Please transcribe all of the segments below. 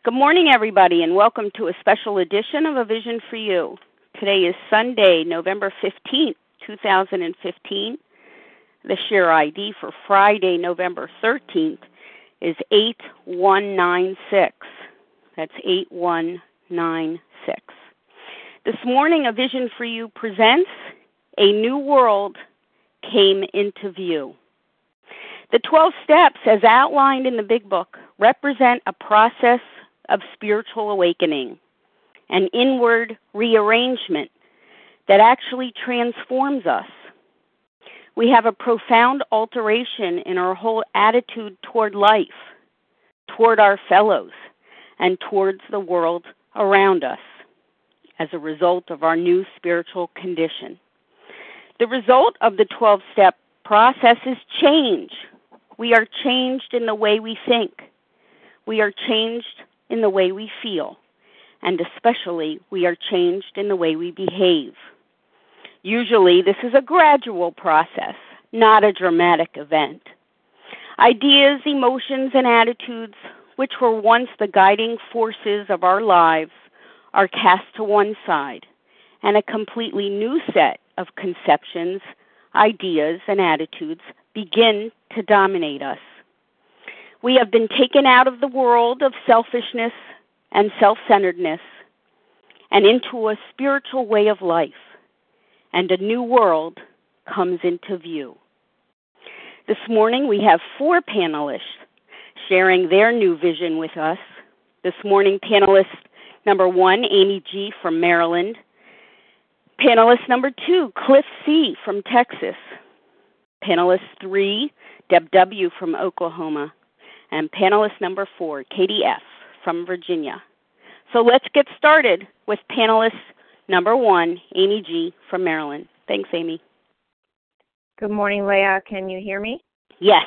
Good morning, everybody, and welcome to a special edition of A Vision for You. Today is Sunday, November 15th, 2015. The share ID for Friday, November 13th is 8196. That's 8196. This morning, A Vision for You presents A New World Came into View. The 12 steps, as outlined in the Big Book, represent a process of spiritual awakening, an inward rearrangement that actually transforms us. We have a profound alteration in our whole attitude toward life, toward our fellows, and towards the world around us as a result of our new spiritual condition. The result of the 12-step process is change. We are changed in the way we think. We are changed in the way we feel, and especially we are changed in the way we behave. Usually this is a gradual process, not a dramatic event. Ideas, emotions, and attitudes, which were once the guiding forces of our lives, are cast to one side, and a completely new set of conceptions, ideas, and attitudes begin to dominate us. We have been taken out of the world of selfishness and self-centeredness and into a spiritual way of life, and a new world comes into view. This morning we have 4 panelists sharing their new vision with us. This morning, panelist number 1, Amy G. from Maryland. Panelist number 2, Cliff C. from Texas. Panelist 3, Deb W. from Oklahoma. And panelist number 4, Katie F. from Virginia. So let's get started with panelist number 1, Amy G. from Maryland. Thanks, Amy. Good morning, Leah. Can you hear me? Yes.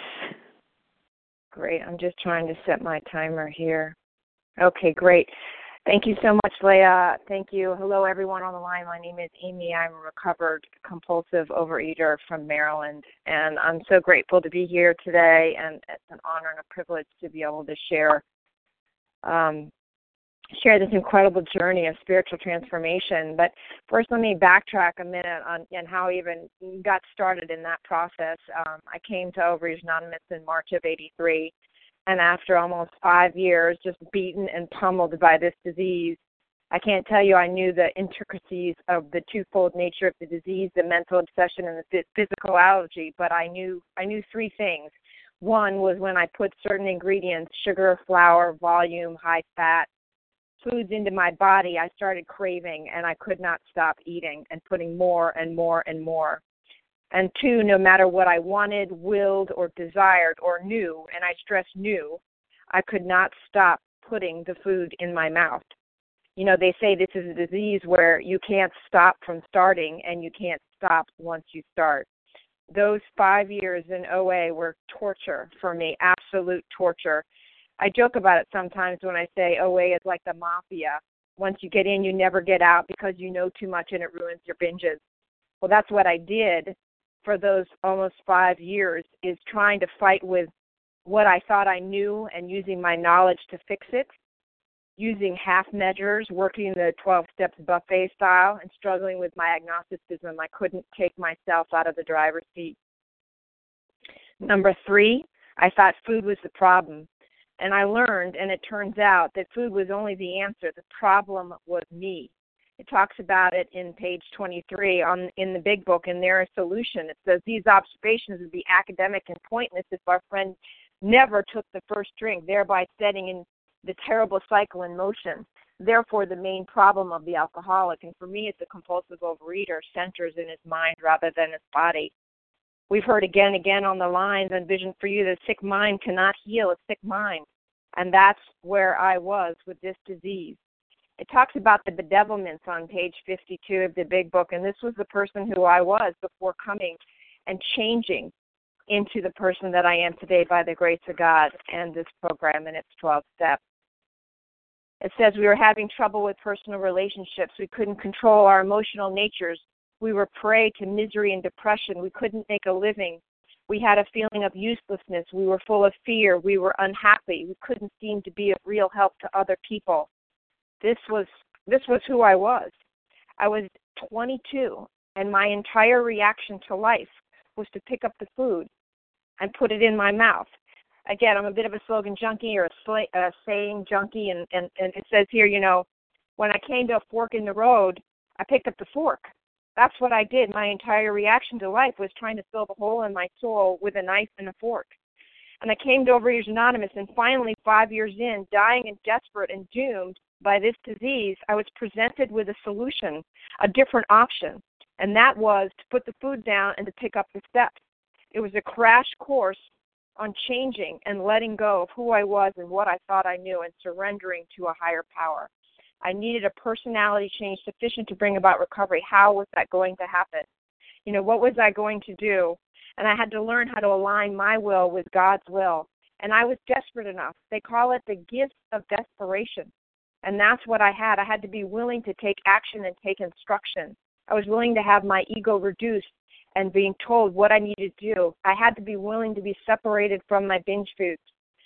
Great. I'm just trying to set my timer here. Okay, great. Thank you so much, Leah. Thank you. Hello, everyone on the line. My name is Amy. I'm a recovered compulsive overeater from Maryland, and I'm so grateful to be here today, and it's an honor and a privilege to be able to share this incredible journey of spiritual transformation. But first, let me backtrack a minute on how I even got started in that process. I came to Overeaters Anonymous in March of '83. And after almost 5 years just beaten and pummeled by this disease, I can't tell you I knew the intricacies of the twofold nature of the disease, the mental obsession and the physical allergy, but I knew 3 things. One was when I put certain ingredients, sugar, flour, volume, high fat, foods into my body, I started craving and I could not stop eating and putting more and more and more. And 2, no matter what I wanted, willed, or desired, or knew, and I stress knew, I could not stop putting the food in my mouth. You know, they say this is a disease where you can't stop from starting, and you can't stop once you start. Those 5 years in OA were torture for me, absolute torture. I joke about it sometimes when I say OA is like the mafia. Once you get in, you never get out because you know too much and it ruins your binges. Well, that's what I did for those almost 5 years, is trying to fight with what I thought I knew and using my knowledge to fix it, using half measures, working the 12 steps buffet style, and struggling with my agnosticism. I couldn't take myself out of the driver's seat. Number 3, I thought food was the problem. And I learned, and it turns out, that food was only the answer. The problem was me. It talks about it in page 23 in the Big Book, and their solution. It says, these observations would be academic and pointless if our friend never took the first drink, thereby setting in the terrible cycle in motion. Therefore, the main problem of the alcoholic, and for me it's a compulsive overeater, centers in his mind rather than his body. We've heard again and again on the lines on Vision for You that a sick mind cannot heal a sick mind. And that's where I was with this disease. It talks about the bedevilments on page 52 of the Big Book, and this was the person who I was before coming and changing into the person that I am today by the grace of God and this program and its 12 steps. It says we were having trouble with personal relationships. We couldn't control our emotional natures. We were prey to misery and depression. We couldn't make a living. We had a feeling of uselessness. We were full of fear. We were unhappy. We couldn't seem to be of real help to other people. This was who I was. I was 22, and my entire reaction to life was to pick up the food and put it in my mouth. Again, I'm a bit of a slogan junkie or a saying junkie, and it says here, when I came to a fork in the road, I picked up the fork. That's what I did. My entire reaction to life was trying to fill the hole in my soul with a knife and a fork. And I came to Overeaters Anonymous, and finally, 5 years in, dying and desperate and doomed by this disease, I was presented with a solution, a different option, and that was to put the food down and to pick up the steps. It was a crash course on changing and letting go of who I was and what I thought I knew and surrendering to a higher power. I needed a personality change sufficient to bring about recovery. How was that going to happen? What was I going to do? And I had to learn how to align my will with God's will. And I was desperate enough. They call it the gift of desperation. And that's what I had. I had to be willing to take action and take instruction. I was willing to have my ego reduced and being told what I needed to do. I had to be willing to be separated from my binge foods.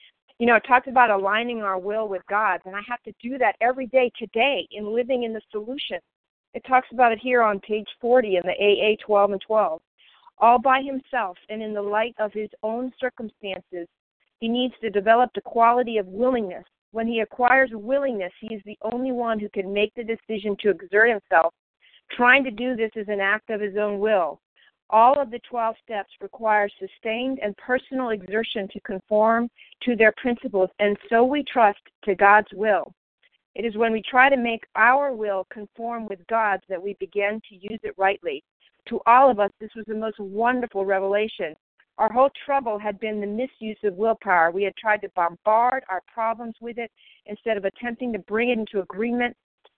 It talks about aligning our will with God's, and I have to do that every day today in living in the solution. It talks about it here on page 40 in the AA 12 and 12. All by himself and in the light of his own circumstances, he needs to develop the quality of willingness. When he acquires willingness, he is the only one who can make the decision to exert himself. Trying to do this is an act of his own will. All of the 12 steps require sustained and personal exertion to conform to their principles, and so we trust to God's will. It is when we try to make our will conform with God's that we begin to use it rightly. To all of us, this was the most wonderful revelation. Our whole trouble had been the misuse of willpower. We had tried to bombard our problems with it instead of attempting to bring it into agreement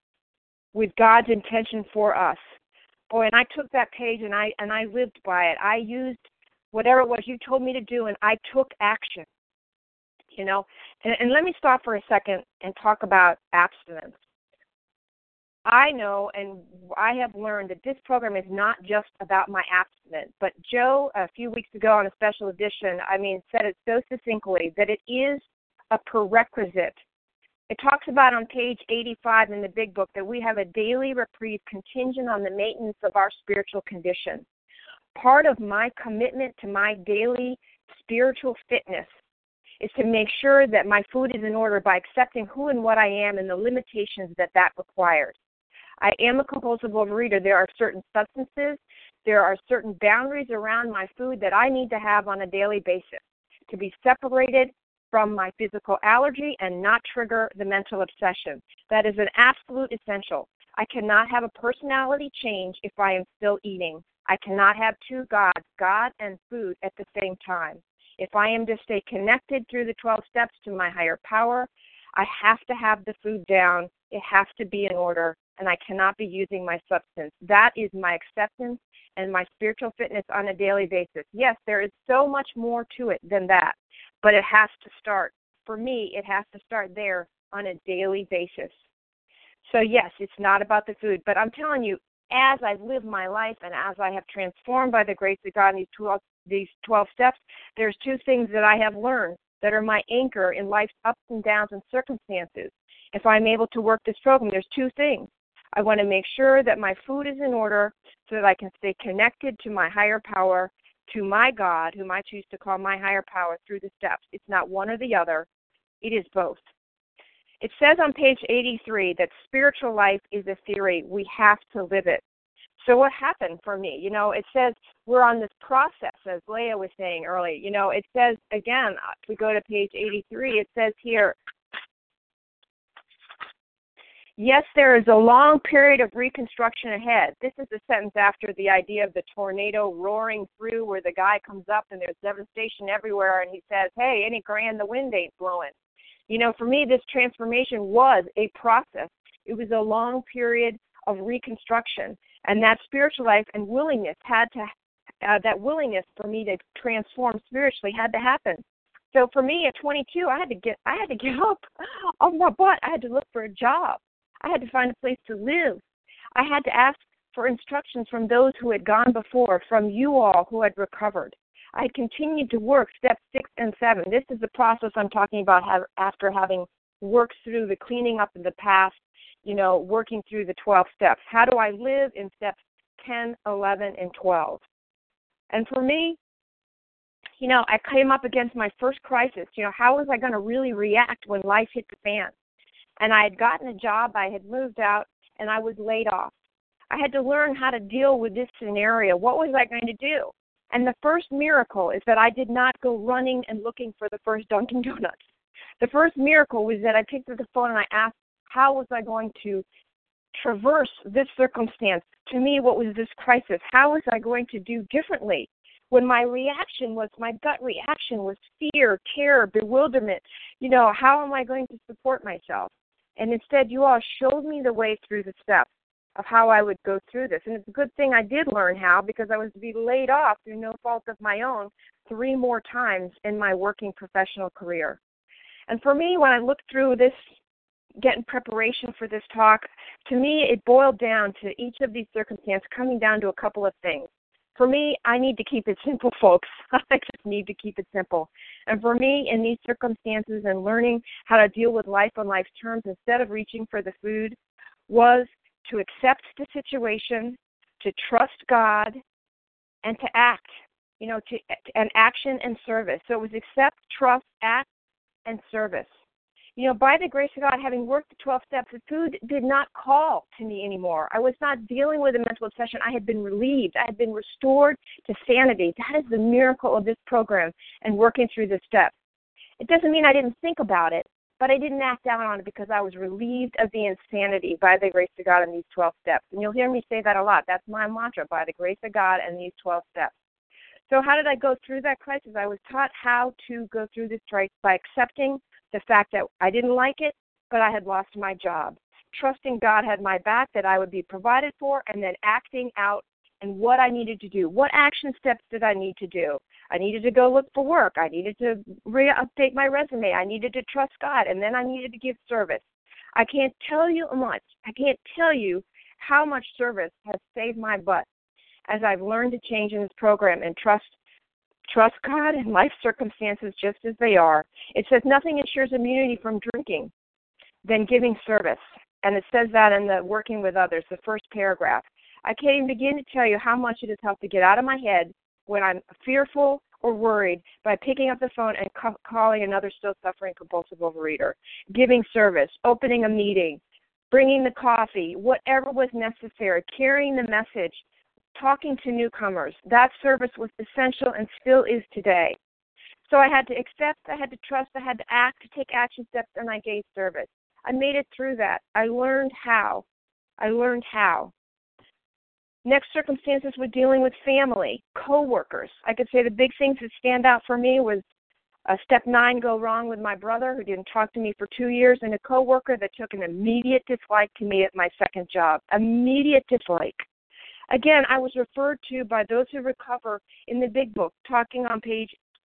with God's intention for us. Boy, and I took that page and I lived by it. I used whatever it was you told me to do, and I took action. And let me stop for a second and talk about abstinence. I know and I have learned that this program is not just about my abstinence, but Joe, a few weeks ago on a special edition, said it so succinctly that it is a prerequisite. It talks about on page 85 in the Big Book that we have a daily reprieve contingent on the maintenance of our spiritual condition. Part of my commitment to my daily spiritual fitness is to make sure that my food is in order by accepting who and what I am and the limitations that requires. I am a compulsive overeater. There are certain substances, there are certain boundaries around my food that I need to have on a daily basis to be separated from my physical allergy and not trigger the mental obsession. That is an absolute essential. I cannot have a personality change if I am still eating. I cannot have two gods, God and food, at the same time. If I am to stay connected through the 12 steps to my higher power, I have to have the food down. It has to be in order, and I cannot be using my substance. That is my acceptance and my spiritual fitness on a daily basis. Yes, there is so much more to it than that, but it has to start. For me, it has to start there on a daily basis. So yes, it's not about the food, but I'm telling you, as I've lived my life and as I have transformed by the grace of God in these 12 steps, there's two things that I have learned that are my anchor in life's ups and downs and circumstances. If I'm able to work this program, there's two things. I want to make sure that my food is in order so that I can stay connected to my higher power, to my God, whom I choose to call my higher power, through the steps. It's not one or the other. It is both. It says on page 83 that spiritual life is a theory. We have to live it. So what happened for me? It says we're on this process, as Leah was saying earlier. It says, again, if we go to page 83, it says here, yes, there is a long period of reconstruction ahead. This is the sentence after the idea of the tornado roaring through where the guy comes up and there's devastation everywhere and he says, hey, any grand the wind ain't blowing. For me, this transformation was a process. It was a long period of reconstruction. And that spiritual life and willingness that willingness for me to transform spiritually had to happen. So for me at 22, I had to get up off my butt. I had to look for a job. I had to find a place to live. I had to ask for instructions from those who had gone before, from you all who had recovered. I continued to work steps 6 and 7. This is the process I'm talking about after having worked through the cleaning up of the past, working through the 12 steps. How do I live in steps 10, 11, and 12? And for me, I came up against my first crisis. How was I going to really react when life hit the fan? And I had gotten a job, I had moved out, and I was laid off. I had to learn how to deal with this scenario. What was I going to do? And the first miracle is that I did not go running and looking for the first Dunkin' Donuts. The first miracle was that I picked up the phone and I asked, how was I going to traverse this circumstance? To me, what was this crisis? How was I going to do differently? When my gut reaction was fear, terror, bewilderment, how am I going to support myself? And instead, you all showed me the way through the steps of how I would go through this. And it's a good thing I did learn how, because I was to be laid off through no fault of my own 3 more times in my working professional career. And for me, when I looked through this, getting preparation for this talk, to me, it boiled down to each of these circumstances coming down to a couple of things. For me, I need to keep it simple, folks. I just need to keep it simple. And for me, in these circumstances and learning how to deal with life on life's terms instead of reaching for the food was to accept the situation, to trust God, and to act, and action and service. So it was accept, trust, act, and service. By the grace of God, having worked the 12 steps, the food did not call to me anymore. I was not dealing with a mental obsession. I had been relieved. I had been restored to sanity. That is the miracle of this program and working through the steps. It doesn't mean I didn't think about it, but I didn't act out on it because I was relieved of the insanity by the grace of God in these 12 steps. And you'll hear me say that a lot. That's my mantra, by the grace of God and these 12 steps. So how did I go through that crisis? I was taught how to go through this crisis by accepting the fact that I didn't like it, but I had lost my job. Trusting God had my back, that I would be provided for, and then acting out and what I needed to do. What action steps did I need to do? I needed to go look for work. I needed to update my resume. I needed to trust God, and then I needed to give service. I can't tell you much. I can't tell you how much service has saved my butt as I've learned to change in this program and trust God in life circumstances just as they are. It says nothing ensures immunity from drinking than giving service. And it says that in the working with others, the first paragraph. I can't even begin to tell you how much it has helped to get out of my head when I'm fearful or worried by picking up the phone and calling another still suffering compulsive overeater, giving service, opening a meeting, bringing the coffee, whatever was necessary, carrying the message, talking to newcomers. That service was essential and still is today. So I had to accept, I had to trust, I had to act, to take action steps, and I gave service. I made it through that. I learned how. Next circumstances were dealing with family, co-workers. I could say the big things that stand out for me was step 9, go wrong with my brother who didn't talk to me for 2 years, and a co-worker that took an immediate dislike to me at my second job. Immediate dislike. Again, I was referred to by those who recover in the big book, talking on page,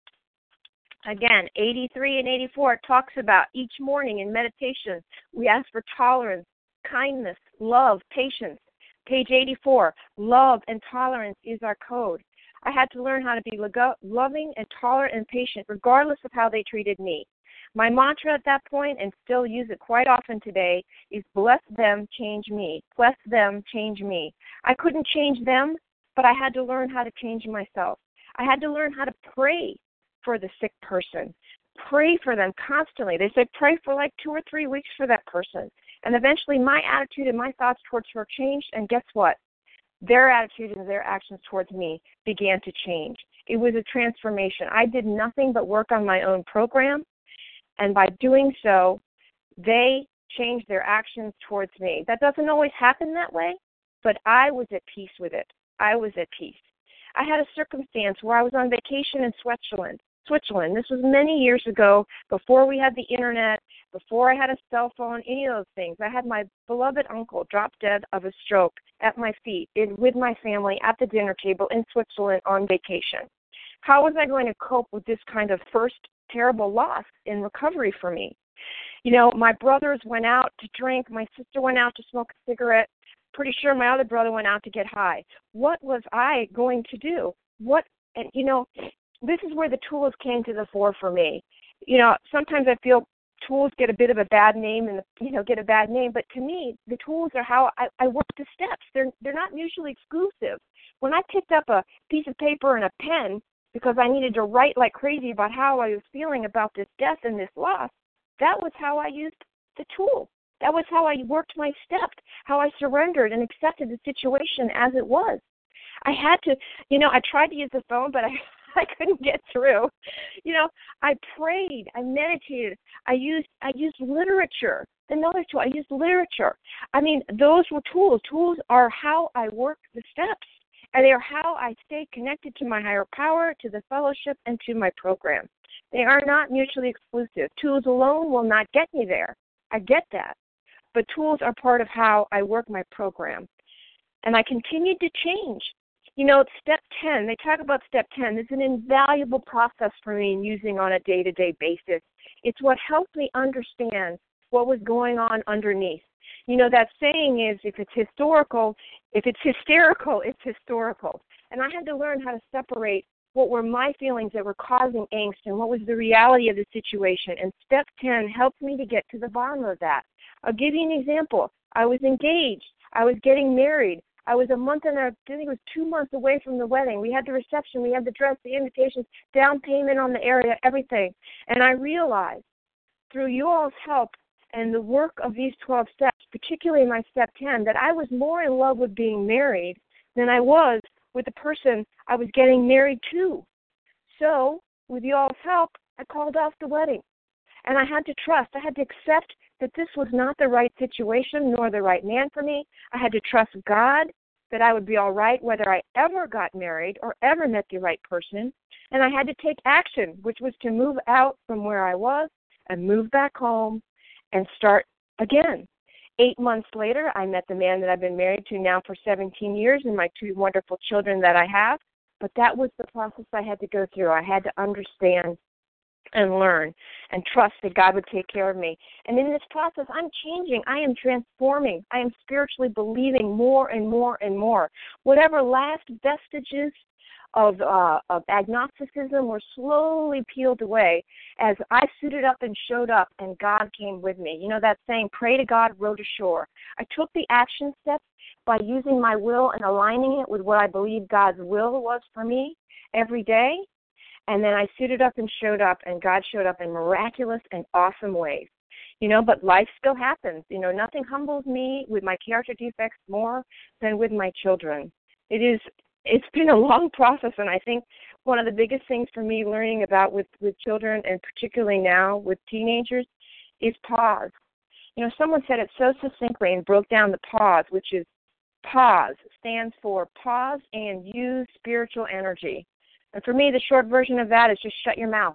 83 and 84. It talks about each morning in meditation, we ask for tolerance, kindness, love, patience. Page 84, love and tolerance is our code. I had to learn how to be loving and tolerant and patient, regardless of how they treated me. My mantra at that point, and still use it quite often today, is bless them, change me. Bless them, change me. I couldn't change them, but I had to learn how to change myself. I had to learn how to pray for the sick person. Pray for them constantly. They said pray for like 2 or 3 weeks for that person. And eventually my attitude and my thoughts towards her changed, and guess what? Their attitude and their actions towards me began to change. It was a transformation. I did nothing but work on my own program, and by doing so, they changed their actions towards me. That doesn't always happen that way, but I was at peace with it. I was at peace. I had a circumstance where I was on vacation in Switzerland. This was many years ago, before we had the internet, before I had a cell phone, any of those things. I had my beloved uncle drop dead of a stroke at my feet with my family at the dinner table in Switzerland on vacation. How was I going to cope with this kind of first terrible loss in recovery for me? My brothers went out to drink. My sister went out to smoke a cigarette. Pretty sure my other brother went out to get high. What was I going to do? this is where the tools came to the fore for me. Sometimes I feel tools get a bit of a bad name but to me, the tools are how I work the steps. They're not mutually exclusive. When I picked up a piece of paper and a pen because I needed to write like crazy about how I was feeling about this death and this loss, that was how I used the tool. That was how I worked my steps, how I surrendered and accepted the situation as it was. I had to, I tried to use the phone, but I couldn't get through. I prayed, I meditated, I used literature. Another tool, I used literature. Those were tools. Tools are how I work the steps, and they are how I stay connected to my higher power, to the fellowship, and to my program. They are not mutually exclusive. Tools alone will not get me there. I get that. But tools are part of how I work my program. And I continued to change. Step 10, they talk about step 10. It's an invaluable process for me in using on a day-to-day basis. It's what helped me understand what was going on underneath. That saying is, if it's hysterical, it's historical. And I had to learn how to separate what were my feelings that were causing angst and what was the reality of the situation. And step 10 helped me to get to the bottom of that. I'll give you an example. I was engaged. I was getting married. I was I think it was 2 months away from the wedding. We had the reception, we had the dress, the invitations, down payment on the area, everything. And I realized through you all's help and the work of these 12 steps, particularly my step 10, that I was more in love with being married than I was with the person I was getting married to. So, with you all's help, I called off the wedding. And I had to trust. I had to accept that this was not the right situation nor the right man for me. I had to trust God that I would be all right whether I ever got married or ever met the right person. And I had to take action, which was to move out from where I was and move back home and start again. 8 months later, I met the man that I've been married to now for 17 years and my 2 wonderful children that I have. But that was the process I had to go through. I had to understand and learn and trust that God would take care of me. And in this process, I'm changing. I am transforming. I am spiritually believing more and more and more. Whatever last vestiges of agnosticism were slowly peeled away as I suited up and showed up and God came with me. That saying, pray to God, row to shore. I took the action steps by using my will and aligning it with what I believe God's will was for me every day. And then I suited up and showed up, and God showed up in miraculous and awesome ways. But life still happens. Nothing humbles me with my character defects more than with my children. It's been a long process, and I think one of the biggest things for me learning about with children, and particularly now with teenagers, is pause. Someone said it so succinctly and broke down the pause, which is pause stands for pause and use spiritual energy. And for me, the short version of that is just shut your mouth.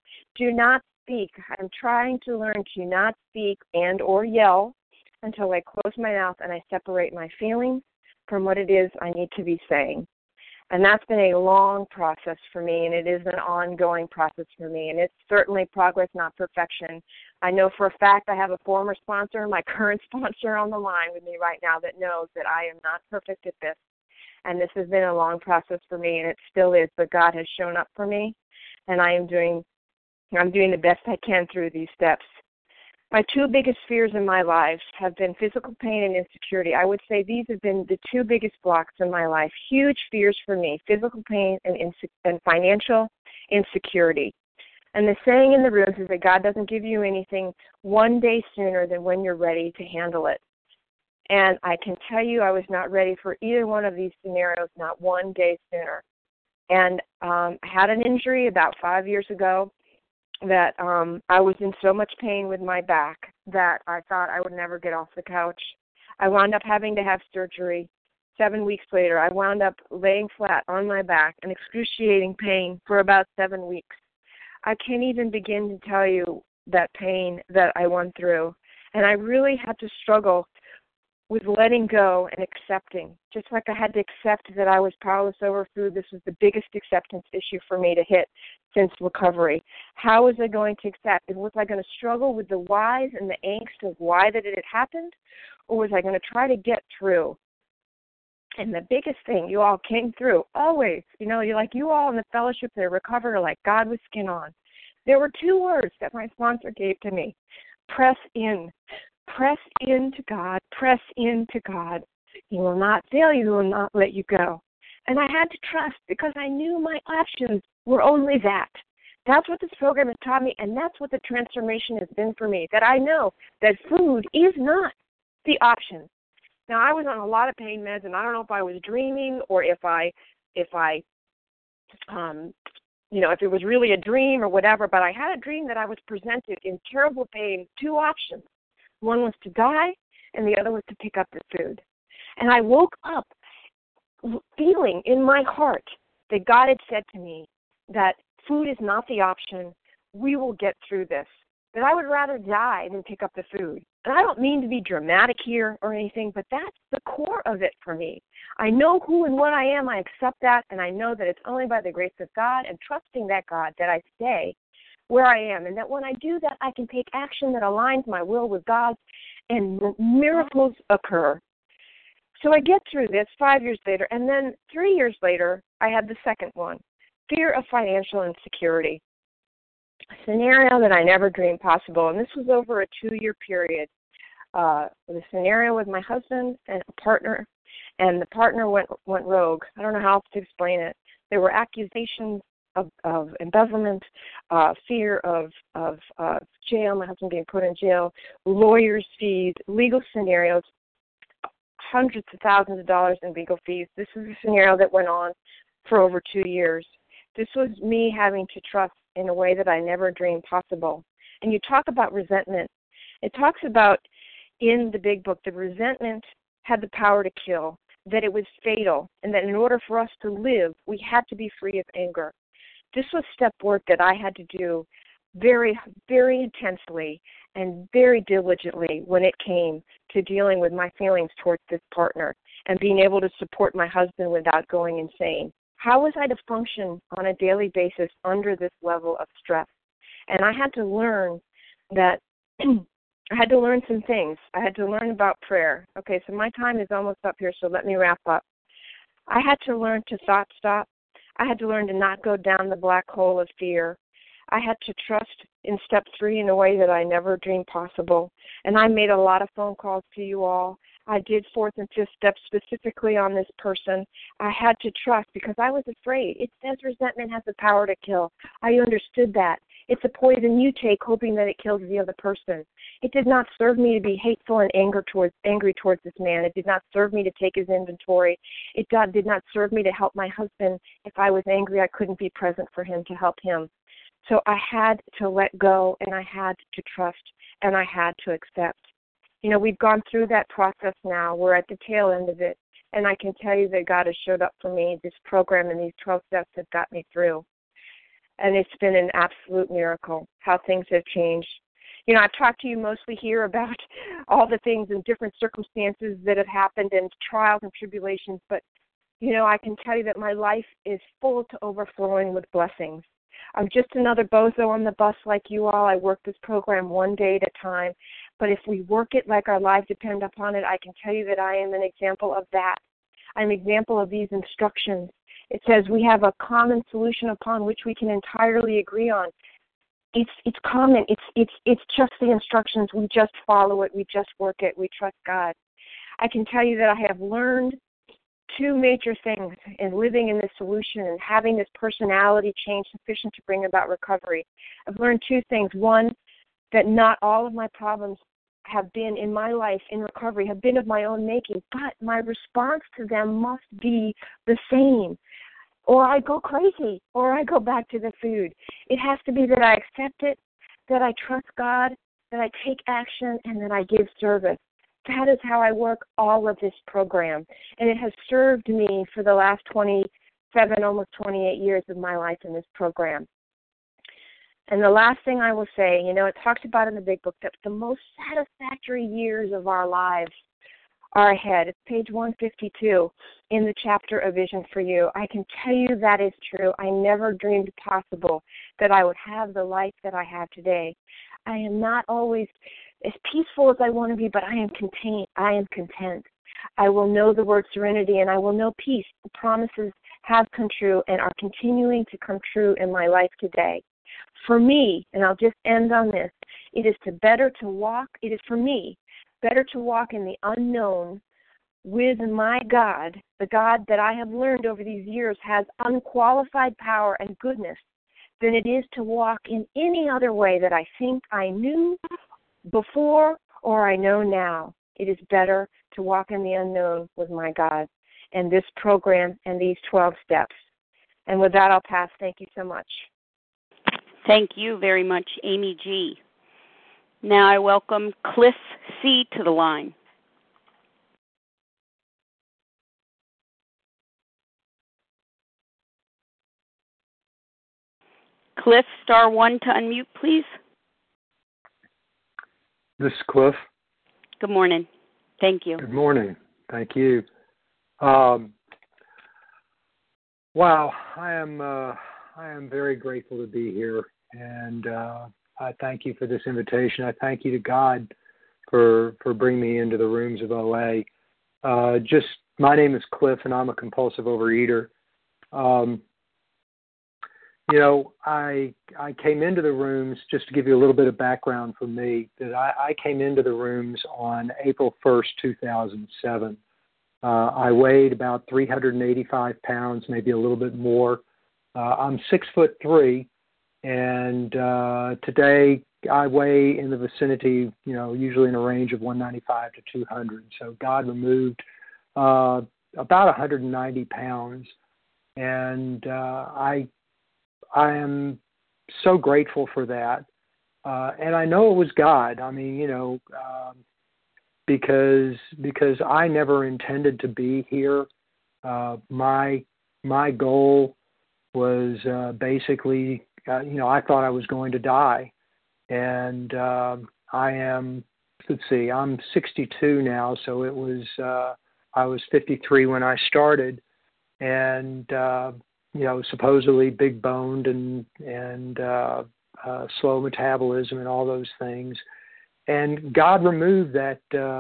Do not speak. I'm trying to learn to not speak and or yell until I close my mouth and I separate my feelings from what it is I need to be saying. And that's been a long process for me, and it is an ongoing process for me. And it's certainly progress, not perfection. I know for a fact I have a former sponsor, my current sponsor on the line with me right now that knows that I am not perfect at this. And this has been a long process for me, and it still is, but God has shown up for me, and I'm doing the best I can through these steps. My 2 biggest fears in my life have been physical pain and insecurity. I would say these have been the 2 biggest blocks in my life, huge fears for me, physical pain and financial insecurity. And the saying in the rooms is that God doesn't give you anything one day sooner than when you're ready to handle it. And I can tell you I was not ready for either one of these scenarios, not one day sooner. And I had an injury about 5 years ago that I was in so much pain with my back that I thought I would never get off the couch. I wound up having to have surgery. 7 weeks later, I wound up laying flat on my back in excruciating pain for about 7 weeks. I can't even begin to tell you that pain that I went through. And I really had to struggle with letting go and accepting. Just like I had to accept that I was powerless over food, this was the biggest acceptance issue for me to hit since recovery. How was I going to accept? And was I going to struggle with the whys and the angst of why that it had happened? Or was I going to try to get through And the biggest thing, you all came through, always. You're like, you all in the fellowship that recovered are like God with skin on. There were 2 words that my sponsor gave to me. Press in. Press into God. Press into God. He will not fail you. He will not let you go. And I had to trust because I knew my options were only that. That's what this program has taught me, and that's what the transformation has been for me, that I know that food is not the option. Now, I was on a lot of pain meds, and I don't know if I was dreaming or if it was really a dream or whatever, but I had a dream that I was presented in terrible pain 2 options. One was to die, and the other was to pick up the food. And I woke up feeling in my heart that God had said to me that food is not the option. We will get through this. That I would rather die than pick up the food. And I don't mean to be dramatic here or anything, but that's the core of it for me. I know who and what I am. I accept that, and I know that it's only by the grace of God and trusting that God that I stay where I am, and that when I do that, I can take action that aligns my will with God's, and miracles occur. So I get through this 5 years later, and then 3 years later, I had the second one, fear of financial insecurity. A scenario that I never dreamed possible, and this was over a 2-year period. The scenario with my husband and a partner, and the partner went rogue. I don't know how else to explain it. There were accusations of embezzlement, fear of jail, my husband being put in jail, lawyers' fees, legal scenarios, hundreds of thousands of dollars in legal fees. This is a scenario that went on for over 2 years. This was me having to trust in a way that I never dreamed possible. And you talk about resentment. It talks about in the big book that resentment had the power to kill, that it was fatal, and that in order for us to live, we had to be free of anger. This was step work that I had to do very, very intensely and very diligently when it came to dealing with my feelings towards this partner and being able to support my husband without going insane. How was I to function on a daily basis under this level of stress? And I had to learn that I had to learn some things. I had to learn about prayer. Okay, so my time is almost up here, so let me wrap up. I had to learn to thought stop. I had to learn to not go down the black hole of fear. I had to trust in step 3 in a way that I never dreamed possible. And I made a lot of phone calls to you all. I did 4th and 5th steps specifically on this person. I had to trust because I was afraid. It says resentment has the power to kill. I understood that. It's a poison you take hoping that it kills the other person. It did not serve me to be hateful and angry towards this man. It did not serve me to take his inventory. It did not serve me to help my husband. If I was angry, I couldn't be present for him to help him. So I had to let go, and I had to trust, and I had to accept. You know, we've gone through that process now. We're at the tail end of it, and I can tell you that God has showed up for me. This program and these 12 steps have got me through. And it's been an absolute miracle how things have changed. You know, I've talked to you mostly here about all the things and different circumstances that have happened and trials and tribulations, but, you know, I can tell you that my life is full to overflowing with blessings. I'm just another bozo on the bus like you all. I work this program one day at a time, but if we work it like our lives depend upon it, I can tell you that I am an example of that. I'm an example of these instructions. It says we have a common solution upon which we can entirely agree on. It's common. It's just the instructions. We just follow it. We just work it. We trust God. I can tell you that I have learned 2 major things in living in this solution and having this personality change sufficient to bring about recovery. I've learned 2 things. One, that not all of my problems have been in my life in recovery, have been of my own making, but my response to them must be the same. Or I go crazy, or I go back to the food. It has to be that I accept it, that I trust God, that I take action, and that I give service. That is how I work all of this program. And it has served me for the last 27, almost 28 years of my life in this program. And the last thing I will say, you know, it talks about in the big book that the most satisfactory years of our lives are ahead. It's page 152 in the chapter A Vision for You. I can tell you that is true. I never dreamed possible that I would have the life that I have today. I am not always as peaceful as I want to be, but I am content. I will know the word serenity, and I will know peace. The promises have come true and are continuing to come true in my life today. For me, and I'll just end on this, it is for me better to walk in the unknown with my God, the God that I have learned over these years has unqualified power and goodness, than it is to walk in any other way that I think I knew before or I know now. It is better to walk in the unknown with my God and this program and these 12 steps. And with that, I'll pass. Thank you so much. Thank you very much, Amy G. Now I welcome Cliff C. to the line. Cliff, *1 to unmute, please. This is Cliff. Good morning. Thank you. Good morning. Thank you. Wow, I am very grateful to be here, and I thank you for this invitation. I thank you to God for bringing me into the rooms of OA. My name is Cliff, and I'm a compulsive overeater. I came into the rooms, just to give you a little bit of background for me, that I came into the rooms on April 1st, 2007. I weighed about 385 pounds, maybe a little bit more. I'm 6'3", and today I weigh in the vicinity, usually in a range of 195 to 200. So God removed about 190 pounds, and I am so grateful for that. And I know it was God. I mean, because I never intended to be here. My goal was basically, I thought I was going to die. And I'm 62 now, so it was, I was 53 when I started. And, supposedly big boned and slow metabolism and all those things. And God removed that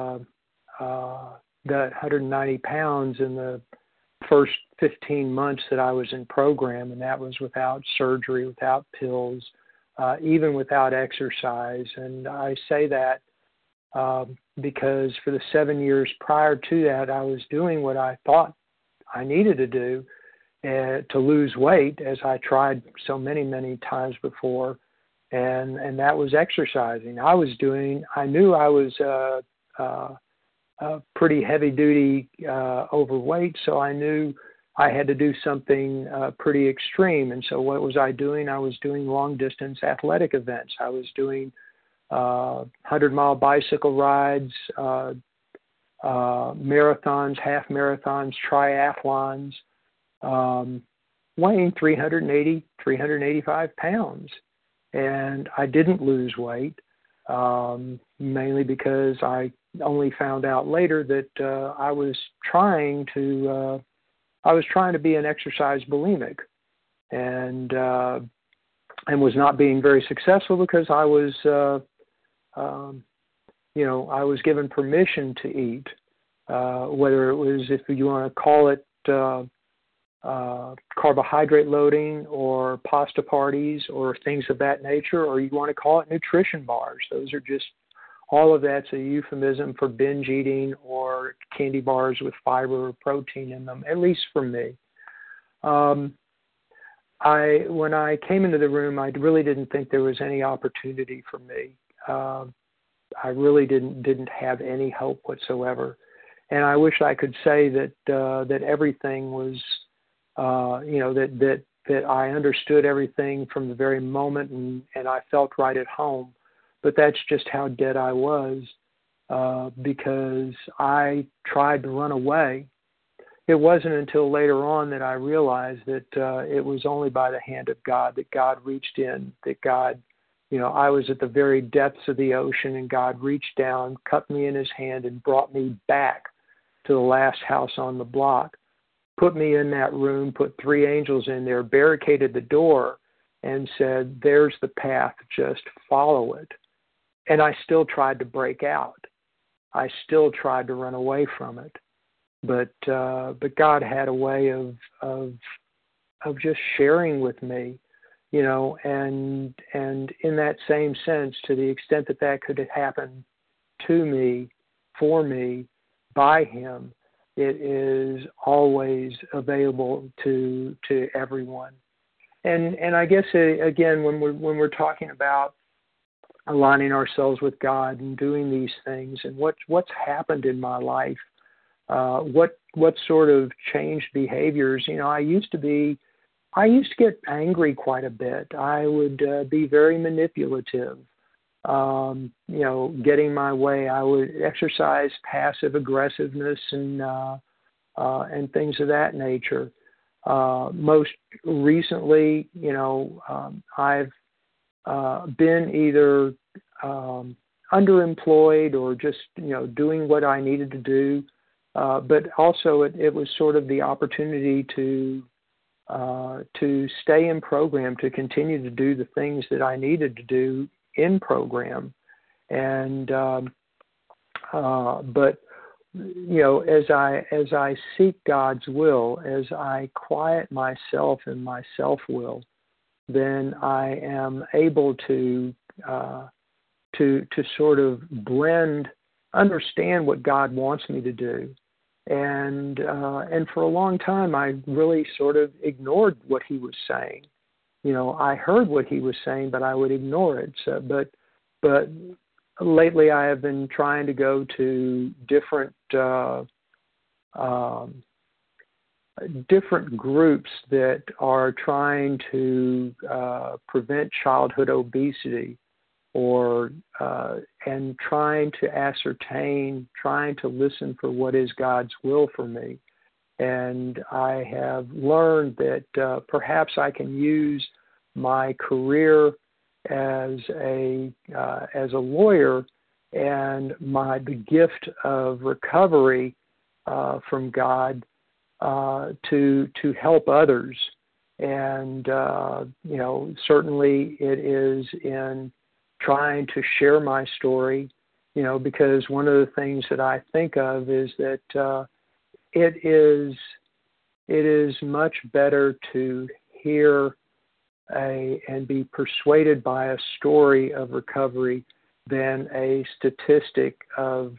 190 pounds in the first 15 months that I was in program, and that was without surgery, without pills, even without exercise. And I say that because for the 7 years prior to that, I was doing what I thought I needed to do to lose weight, as I tried so many, many times before, and that was exercising. I knew I was pretty heavy-duty overweight, so I knew I had to do something pretty extreme. And so what was I doing? I was doing long-distance athletic events. I was doing 100-mile bicycle rides, marathons, half marathons, triathlons, weighing 380, 385 pounds. And I didn't lose weight, mainly because I only found out later that I was trying to be an exercise bulimic, and was not being very successful because I was, I was given permission to eat, whether it was, if you want to call it, carbohydrate loading or pasta parties or things of that nature, or you want to call it nutrition bars. Those are just, all of that's a euphemism for binge eating or candy bars with fiber or protein in them, at least for me. When I came into the room, I really didn't think there was any opportunity for me. I really didn't have any hope whatsoever. And I wish I could say that everything was, that I understood everything from the very moment and I felt right at home. But that's just how dead I was, because I tried to run away. It wasn't until later on that I realized that it was only by the hand of God, that God reached in, that God, I was at the very depths of the ocean, and God reached down, cut me in his hand, and brought me back to the last house on the block, put me in that room, put 3 angels in there, barricaded the door, and said, there's the path, just follow it. And I still tried to break out. I still tried to run away from it. But God had a way of just sharing with me, and in that same sense, to the extent that that could happen to me, for me, by Him, it is always available to everyone. And I guess again, when we're talking about aligning ourselves with God and doing these things, and what's happened in my life, what sort of changed behaviors? I used to get angry quite a bit. I would be very manipulative. Getting my way. I would exercise passive aggressiveness and things of that nature. Most recently, I've been either underemployed or just doing what I needed to do, but also it was sort of the opportunity to stay in program, to continue to do the things that I needed to do in program, and but as I seek God's will, as I quiet myself and my self-will, then I am able to sort of understand what God wants me to do, and for a long time I really sort of ignored what He was saying. I heard what He was saying, but I would ignore it. So, but lately I have been trying to go to different groups that are trying to prevent childhood obesity, and trying to ascertain, trying to listen for what is God's will for me. And I have learned that perhaps I can use my career as a lawyer and the gift of recovery from God to help others. And certainly it is in trying to share my story, because one of the things that I think of is that it is much better to hear and be persuaded by a story of recovery than a statistic of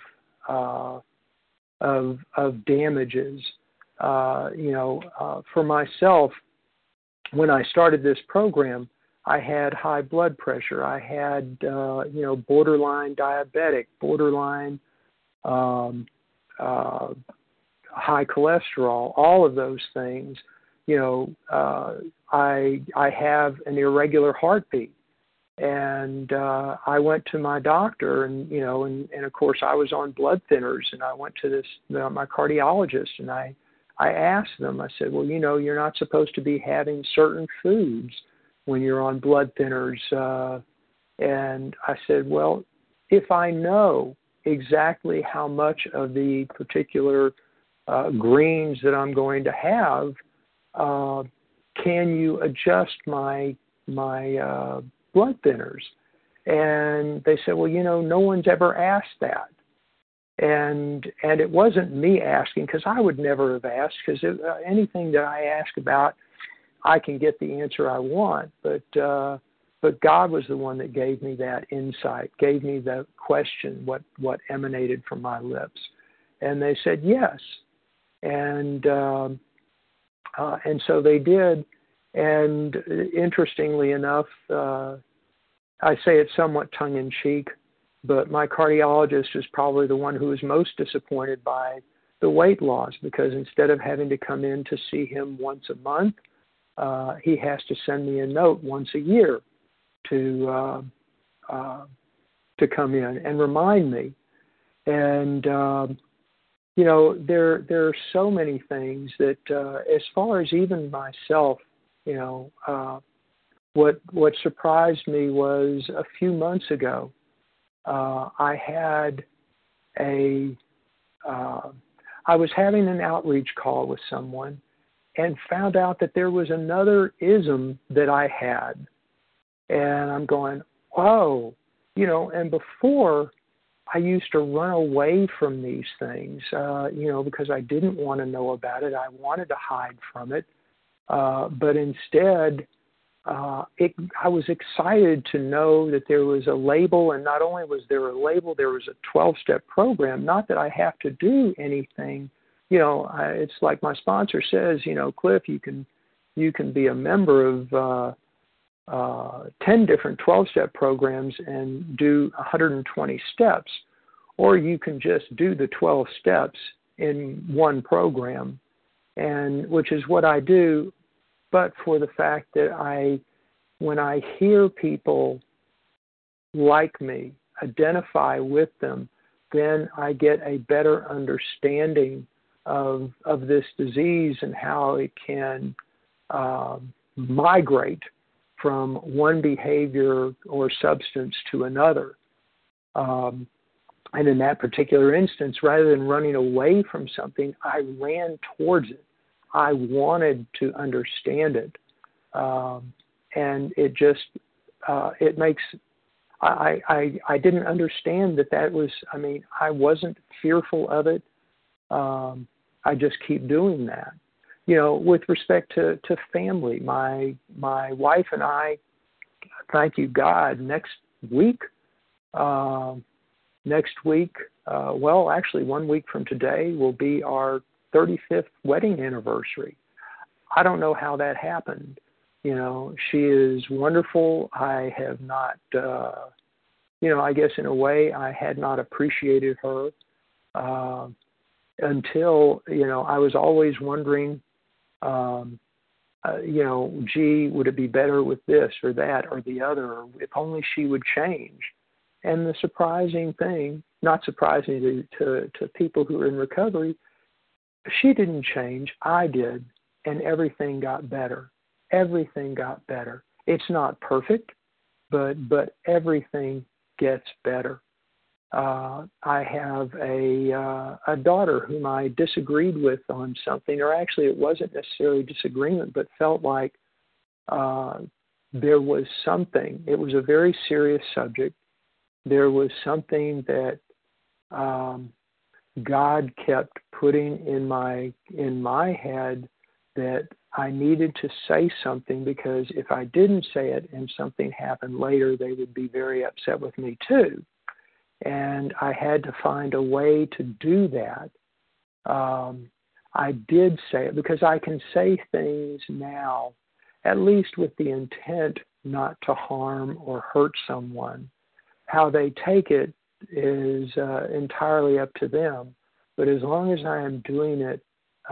damages. For myself, when I started this program, I had high blood pressure. I had borderline diabetic, borderline high cholesterol, all of those things. I have an irregular heartbeat, and I went to my doctor, and of course I was on blood thinners, and I went to my cardiologist, and I asked them. I said, well, you're not supposed to be having certain foods when you're on blood thinners, and I said, well, if I know exactly how much of the particular greens that I'm going to have, can you adjust my blood thinners? And they said, well, no one's ever asked that. And it wasn't me asking, because I would never have asked, because anything that I ask about, I can get the answer I want. But God was the one that gave me that insight, gave me the question, what emanated from my lips. And they said yes. And so they did. And interestingly enough, I say it somewhat tongue-in-cheek, but my cardiologist is probably the one who was most disappointed by the weight loss, because instead of having to come in to see him once a month, he has to send me a note once a year to come in and remind me. And there are so many things that, as far as even myself, what surprised me was a few months ago, I was having an outreach call with someone and found out that there was another ism that I had. And I'm going, oh, and before I used to run away from these things, because I didn't want to know about it. I wanted to hide from it. But instead, I was excited to know that there was a label, and not only was there a label, there was a 12-step program. Not that I have to do anything. It's like my sponsor says, Cliff, you can be a member of 10 different 12-step programs and do 120 steps, or you can just do the 12 steps in one program, and which is what I do. But for the fact that when I hear people like me, identify with them, then I get a better understanding of this disease and how it can migrate from one behavior or substance to another. And in that particular instance, rather than running away from something, I ran towards it. I wanted to understand it. And it just, it makes, I didn't understand that was, I wasn't fearful of it. I just keep doing that. With respect to family, my wife and I, thank you God, next week, actually 1 week from today will be our 35th wedding anniversary. I don't know how that happened. She is wonderful. I have not, I guess in a way I had not appreciated her until, I was always wondering, gee, would it be better with this or that or the other, or if only she would change. And the surprising thing, not surprising to people who are in recovery, she didn't change, I did, and everything got better. Everything got better. It's not perfect, but everything gets better. I have a daughter whom I disagreed with on something, or actually it wasn't necessarily disagreement, but felt like there was something. It was a very serious subject. There was something that God kept putting in my head that I needed to say something, because if I didn't say it and something happened later, they would be very upset with me too. And I had to find a way to do that. I did say it because I can say things now, at least with the intent not to harm or hurt someone. How they take it is entirely up to them. But as long as I am doing it,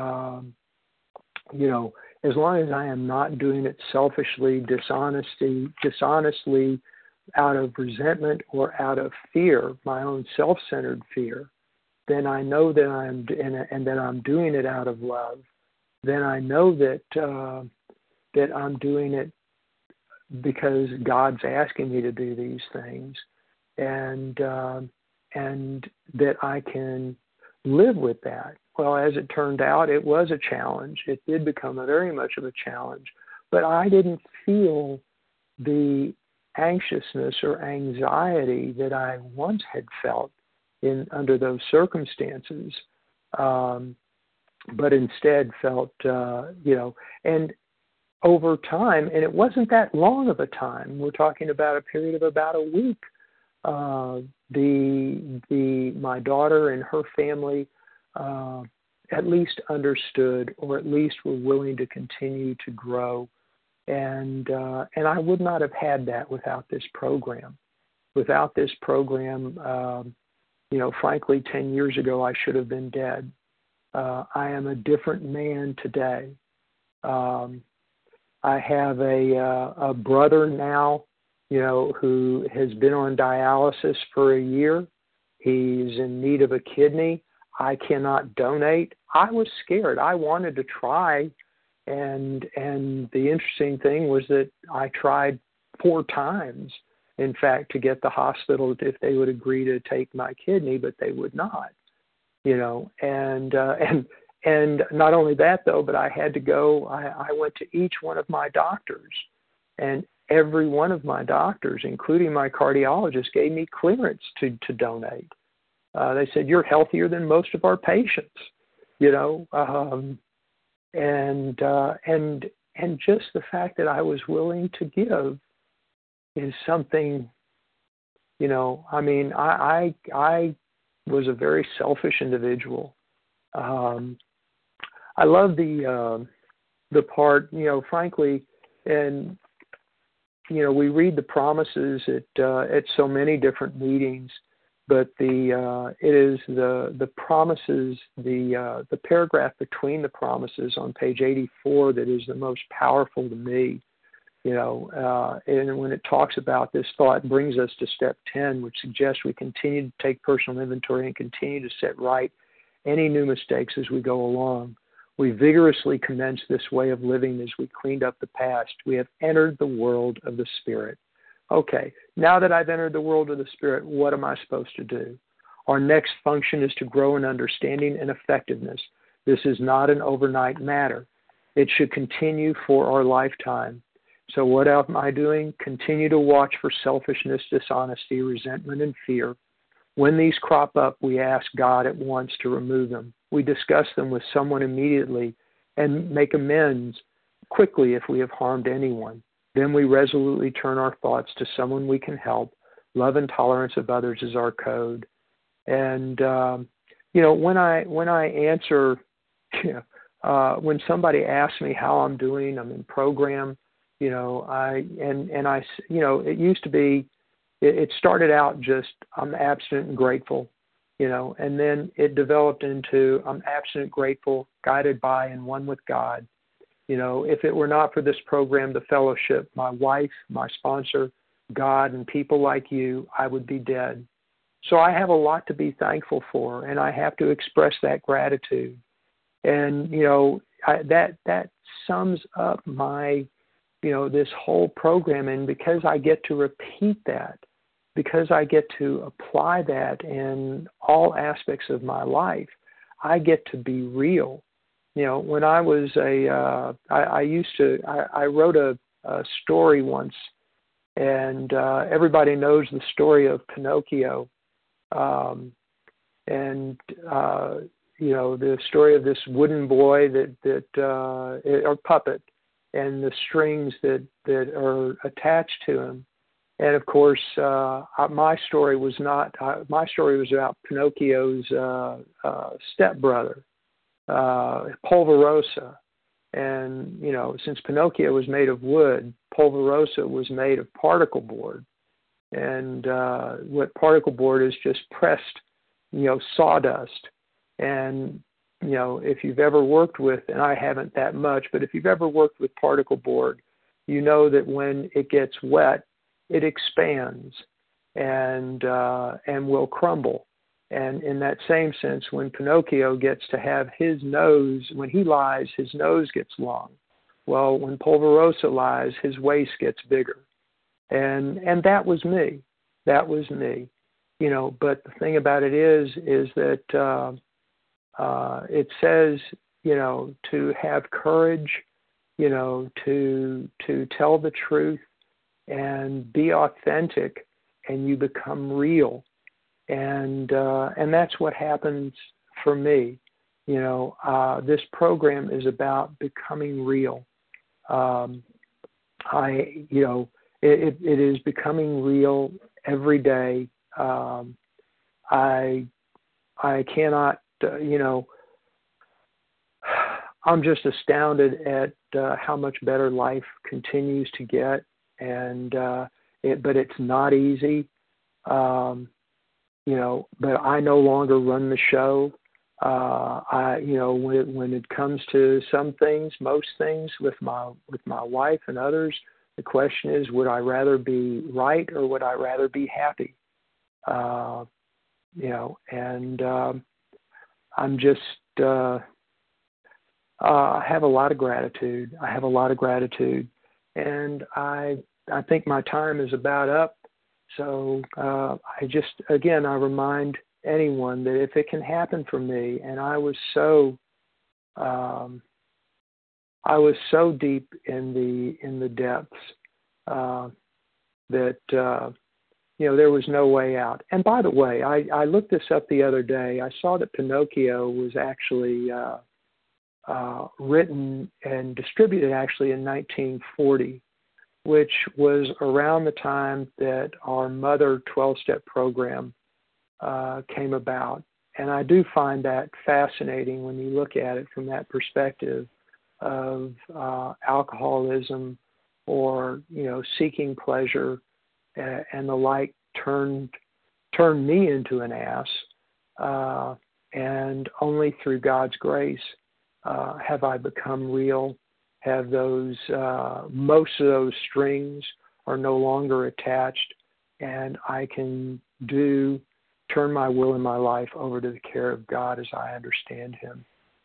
as long as I am not doing it selfishly, dishonestly, out of resentment or out of fear, my own self-centered fear, then I know that I'm doing it out of love. Then I know that I'm doing it because God's asking me to do these things, and that I can live with that. Well, as it turned out, it was a challenge. It did become very much of a challenge, but I didn't feel the anxiousness or anxiety that I once had felt under those circumstances, but instead felt, and over time, and it wasn't that long of a time, we're talking about a period of about a week, my daughter and her family at least understood, or at least were willing to continue to grow. And I would not have had that without this program. Without this program, frankly, 10 years ago, I should have been dead. I am a different man today. I have a brother now, who has been on dialysis for a year. He's in need of a kidney. I cannot donate. I was scared. I wanted to try. And the interesting thing was that I tried 4 times, in fact, to get the hospital if they would agree to take my kidney, but they would not, and not only that though, but I had to go, I went to each one of my doctors, and every one of my doctors, including my cardiologist, gave me clearance to donate. They said, "You're healthier than most of our patients," you know, and just the fact that I was willing to give is something, you know. I mean, I was a very selfish individual. I love the part, you know, frankly, and you know, we read the promises at so many different meetings, but it is the promises, the paragraph between the promises on page 84 that is the most powerful to me. You know, and when it talks about this thought, brings us to step 10, which suggests we continue to take personal inventory and continue to set right any new mistakes as we go along. We vigorously commence this way of living as we cleaned up the past. We have entered the world of the Spirit. Okay, now that I've entered the world of the Spirit, what am I supposed to do? Our next function is to grow in understanding and effectiveness. This is not an overnight matter. It should continue for our lifetime. So what am I doing? Continue to watch for selfishness, dishonesty, resentment, and fear. When these crop up, we ask God at once to remove them. We discuss them with someone immediately and make amends quickly if we have harmed anyone. Then we resolutely turn our thoughts to someone we can help. Love and tolerance of others is our code. And, you know, when I answer, when somebody asks me how I'm doing, I'm in program, you know, you know, it used to be, it started out just, I'm abstinent and grateful, you know, and then it developed into, I'm abstinent, grateful, guided by, and one with God. You know, if it were not for this program, the fellowship, my wife, my sponsor, God, and people like you, I would be dead. So I have a lot to be thankful for, and I have to express that gratitude. And, you know, that sums up my, you know, this whole program. And because I get to repeat that, because I get to apply that in all aspects of my life, I get to be real. You know, when I was I wrote a story once, and everybody knows the story of Pinocchio, you know, the story of this wooden boy or puppet, and the strings that are attached to him. And of course, my story was not. My story was about Pinocchio's stepbrother, Polverosa. And you know, since Pinocchio was made of wood, Polverosa was made of particle board. And what particle board is just pressed, you know, sawdust. And you know, if you've ever worked with, and I haven't that much, but if you've ever worked with particle board, you know that when it gets wet, it expands and will crumble. And in that same sense, when Pinocchio gets to have his nose, when he lies, his nose gets long. Well, when Polverosa lies, his waist gets bigger. And that was me. That was me. You know, but the thing about it is that it says, you know, to have courage, you know, to tell the truth and be authentic, and you become real. And that's what happens for me. You know, this program is about becoming real. You know, it is becoming real every day. I cannot, you know, I'm just astounded at how much better life continues to get, and but it's not easy. You know, but I no longer run the show. You know, when it comes to some things, most things with my wife and others, the question is, would I rather be right or would I rather be happy? You know, and I'm just I have a lot of gratitude. I have a lot of gratitude, and I think my time is about up. So I remind anyone that if it can happen for me, and I was so deep in the depths that there was no way out. And by the way, I looked this up the other day. I saw that Pinocchio was actually written and distributed actually in 1940, which was around the time that our Mother 12-Step program came about. And I do find that fascinating when you look at it from that perspective of alcoholism or, seeking pleasure and the like turned me into an ass. And only through God's grace have I become real, have those, most of those strings are no longer attached, and I can turn my will and my life over to the care of God as I understand Him.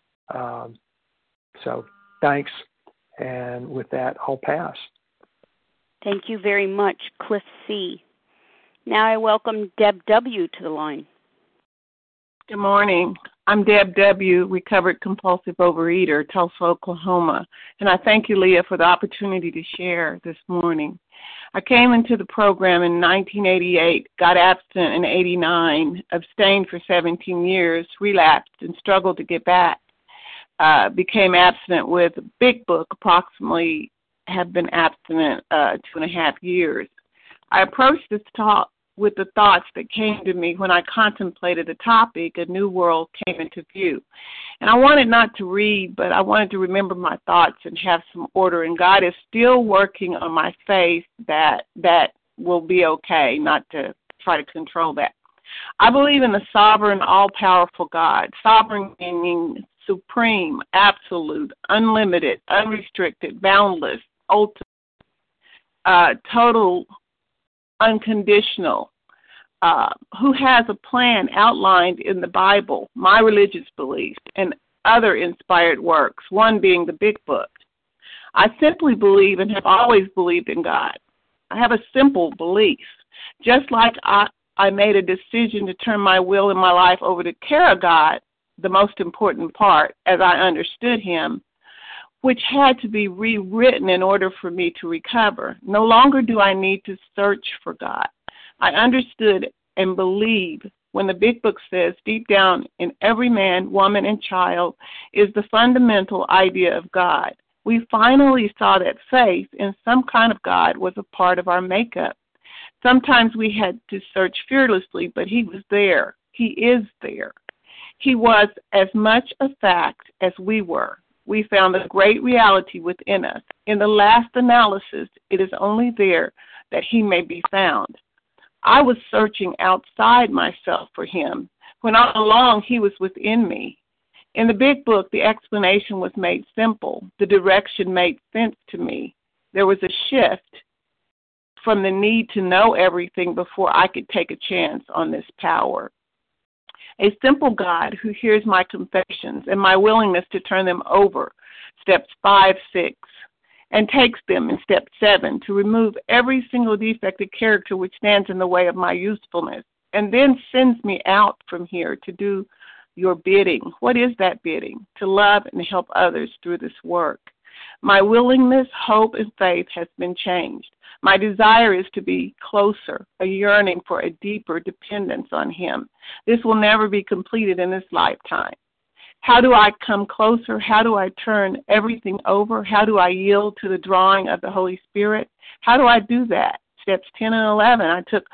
So thanks. And with that, I'll pass. Thank you very much, Cliff C. Now I welcome Deb W. to the line. Good morning. I'm Deb W., recovered compulsive overeater, Tulsa, Oklahoma. And I thank you, Leah, for the opportunity to share this morning. I came into the program in 1988, got abstinent in 89, abstained for 17 years, relapsed, and struggled to get back. Became abstinent with Big Book, approximately have been abstinent 2.5 years. I approached this talk with the thoughts that came to me when I contemplated the topic, A New World Came into View. And I wanted not to read, but I wanted to remember my thoughts and have some order. And God is still working on my faith that will be okay, not to try to control that. I believe in the sovereign, all-powerful God. Sovereign meaning supreme, absolute, unlimited, unrestricted, boundless, ultimate, total, unconditional, who has a plan outlined in the Bible, my religious beliefs, and other inspired works, one being the Big Book. I simply believe and have always believed in God. I have a simple belief. Just like I made a decision to turn my will and my life over to care of God, the most important part, as I understood Him, which had to be rewritten in order for me to recover. No longer do I need to search for God. I understood and believe when the Big Book says deep down in every man, woman, and child is the fundamental idea of God. We finally saw that faith in some kind of God was a part of our makeup. Sometimes we had to search fearlessly, but He was there. He is there. He was as much a fact as we were. We found a great reality within us. In the last analysis, it is only there that He may be found. I was searching outside myself for Him, when all along He was within me. In the Big Book, the explanation was made simple. The direction made sense to me. There was a shift from the need to know everything before I could take a chance on this power. A simple God who hears my confessions and my willingness to turn them over, steps 5, 6, and takes them in step 7 to remove every single defective character which stands in the way of my usefulness, and then sends me out from here to do your bidding. What is that bidding? To love and help others through this work. My willingness, hope, and faith has been changed. My desire is to be closer, a yearning for a deeper dependence on Him. This will never be completed in this lifetime. How do I come closer? How do I turn everything over? How do I yield to the drawing of the Holy Spirit? How do I do that? Steps 10 and 11,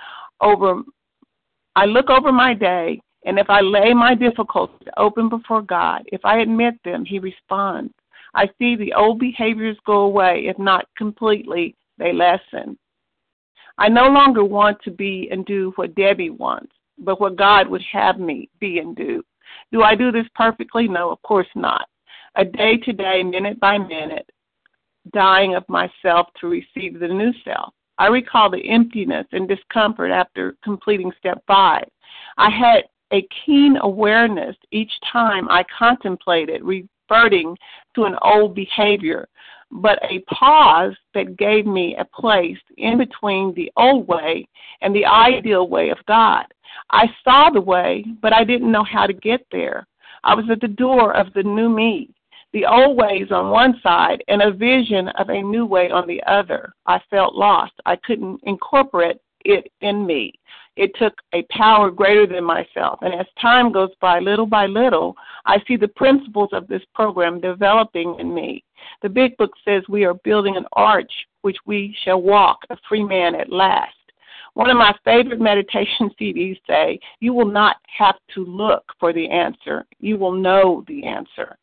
I look over my day, and if I lay my difficulties open before God, if I admit them, He responds. I see the old behaviors go away, if not completely, they lessen. I no longer want to be and do what Debbie wants, but what God would have me be and do. Do I do this perfectly? No, of course not. A day to day, minute by minute, dying of myself to receive the new self. I recall the emptiness and discomfort after completing step 5. I had a keen awareness each time I contemplated reverting to an old behavior, but a pause that gave me a place in between the old way and the ideal way of God. I saw the way, but I didn't know how to get there. I was at the door of the new me, the old ways on one side and a vision of a new way on the other. I felt lost. I couldn't incorporate it in me. It took a power greater than myself. And as time goes by little, I see the principles of this program developing in me. The Big Book says we are building an arch which we shall walk, a free man at last. One of my favorite meditation CDs say, you will not have to look for the answer. You will know the answer.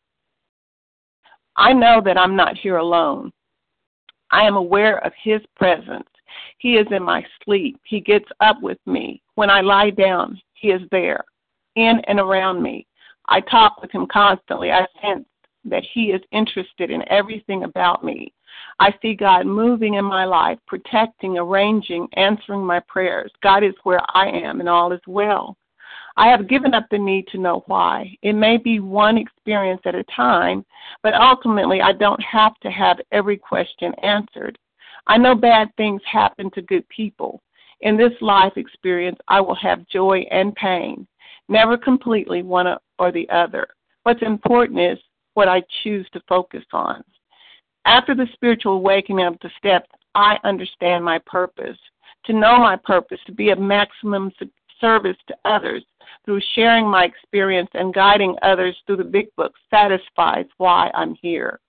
I know that I'm not here alone. I am aware of His presence. He is in my sleep. He gets up with me. When I lie down, He is there, in and around me. I talk with Him constantly. I sense that He is interested in everything about me. I see God moving in my life, protecting, arranging, answering my prayers. God is where I am, and all is well. I have given up the need to know why. It may be one experience at a time, but ultimately I don't have to have every question answered. I know bad things happen to good people. In this life experience, I will have joy and pain, never completely one or the other. What's important is what I choose to focus on. After the spiritual awakening of the steps, I understand my purpose. To know my purpose, to be of maximum service to others through sharing my experience and guiding others through the Big Book satisfies why I'm here.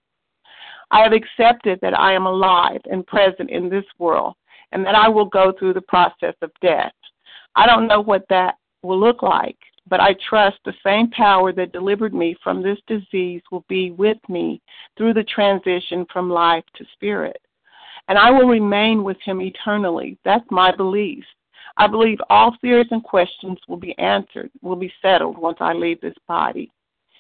I have accepted that I am alive and present in this world and that I will go through the process of death. I don't know what that will look like, but I trust the same power that delivered me from this disease will be with me through the transition from life to spirit. And I will remain with Him eternally. That's my belief. I believe all fears and questions will be answered, will be settled once I leave this body.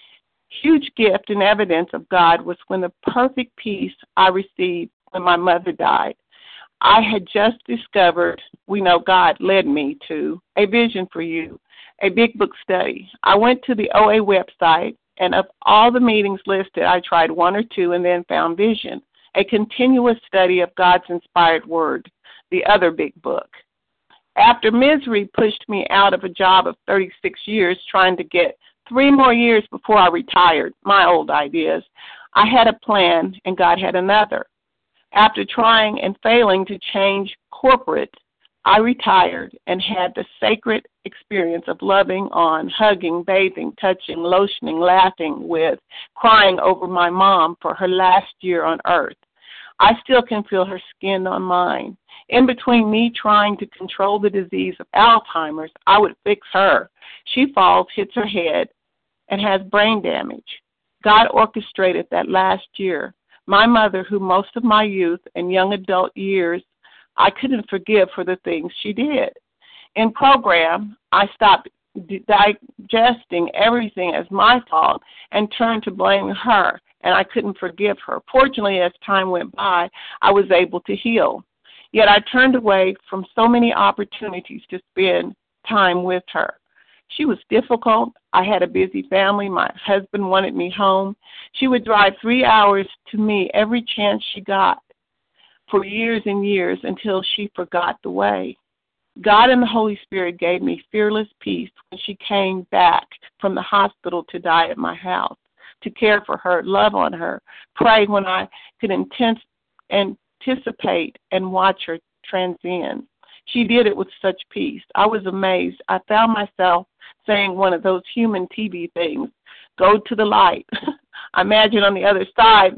Huge gift and evidence of God was when the perfect peace I received when my mother died. I had just discovered, we know God led me to, a vision for you, a Big Book study. I went to the OA website, and of all the meetings listed, I tried one or two and then found Vision, a continuous study of God's inspired word, the other Big Book. After misery pushed me out of a job of 36 years trying to get 3 more years before I retired, my old ideas, I had a plan and God had another. After trying and failing to change corporate, I retired and had the sacred experience of loving on, hugging, bathing, touching, lotioning, laughing with, crying over my mom for her last year on earth. I still can feel her skin on mine. In between me trying to control the disease of Alzheimer's, I would fix her. She falls, hits her head, and has brain damage. God orchestrated that last year. My mother, who most of my youth and young adult years, I couldn't forgive for the things she did. In program, I stopped digesting everything as my fault and turned to blaming her, and I couldn't forgive her. Fortunately, as time went by, I was able to heal. Yet I turned away from so many opportunities to spend time with her. She was difficult. I had a busy family. My husband wanted me home. She would drive 3 hours to me every chance she got for years and years until she forgot the way. God and the Holy Spirit gave me fearless peace when she came back from the hospital to die at my house, to care for her, love on her, pray when I could anticipate and watch her transcend. She did it with such peace. I was amazed. I found myself saying one of those human TV things, go to the light. I imagine on the other side,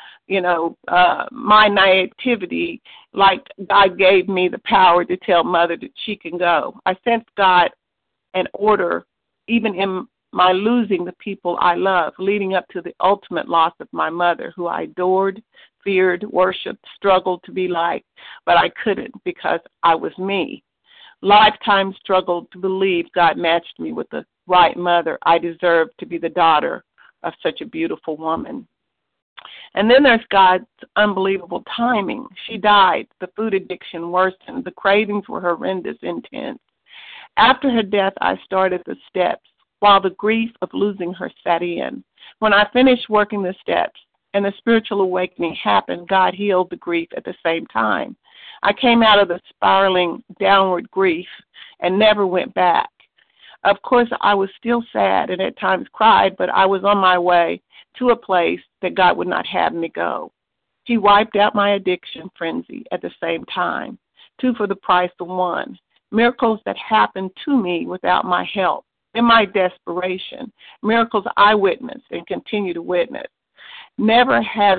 my naivety, like God gave me the power to tell Mother that she can go. I sensed God and order, even in my losing the people I love, leading up to the ultimate loss of my mother, who I adored, feared, worshipped, struggled to be like, but I couldn't because I was me. Lifetime struggled to believe God matched me with the right mother. I deserved to be the daughter of such a beautiful woman. And then there's God's unbelievable timing. She died. The food addiction worsened. The cravings were horrendous, intense. After her death, I started the steps while the grief of losing her set in. When I finished working the steps and the spiritual awakening happened, God healed the grief at the same time. I came out of the spiraling downward grief and never went back. Of course, I was still sad and at times cried, but I was on my way to a place that God would not have me go. He wiped out my addiction frenzy at the same time. 2 for the price of 1. Miracles that happened to me without my help. In my desperation, miracles I witnessed and continue to witness. Never have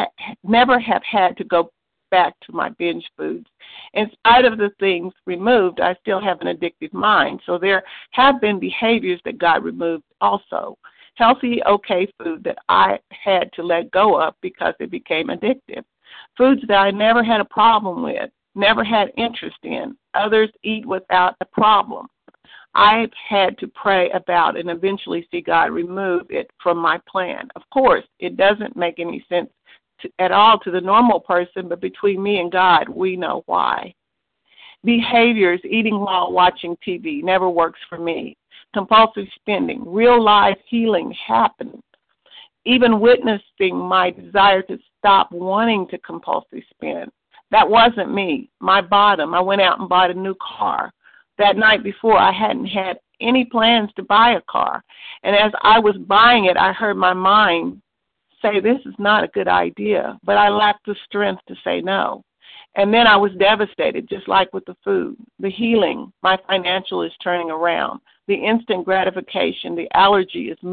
had to go back to my binge foods. In spite of the things removed, I still have an addictive mind. So there have been behaviors that God removed also. Healthy, okay food that I had to let go of because it became addictive. Foods that I never had a problem with, never had interest in. Others eat without a problem. I've had to pray about and eventually see God remove it from my plan. Of course, it doesn't make any sense at all to the normal person, but between me and God, we know why. Behaviors, eating while watching TV, never works for me. Compulsive spending, real life healing happened. Even witnessing my desire to stop wanting to compulsively spend. That wasn't me. My bottom, I went out and bought a new car. That night before, I hadn't had any plans to buy a car. And as I was buying it, I heard my mind say, this is not a good idea. But I lacked the strength to say no. And then I was devastated, just like with the food. The healing, my financial is turning around. The instant gratification, the allergy is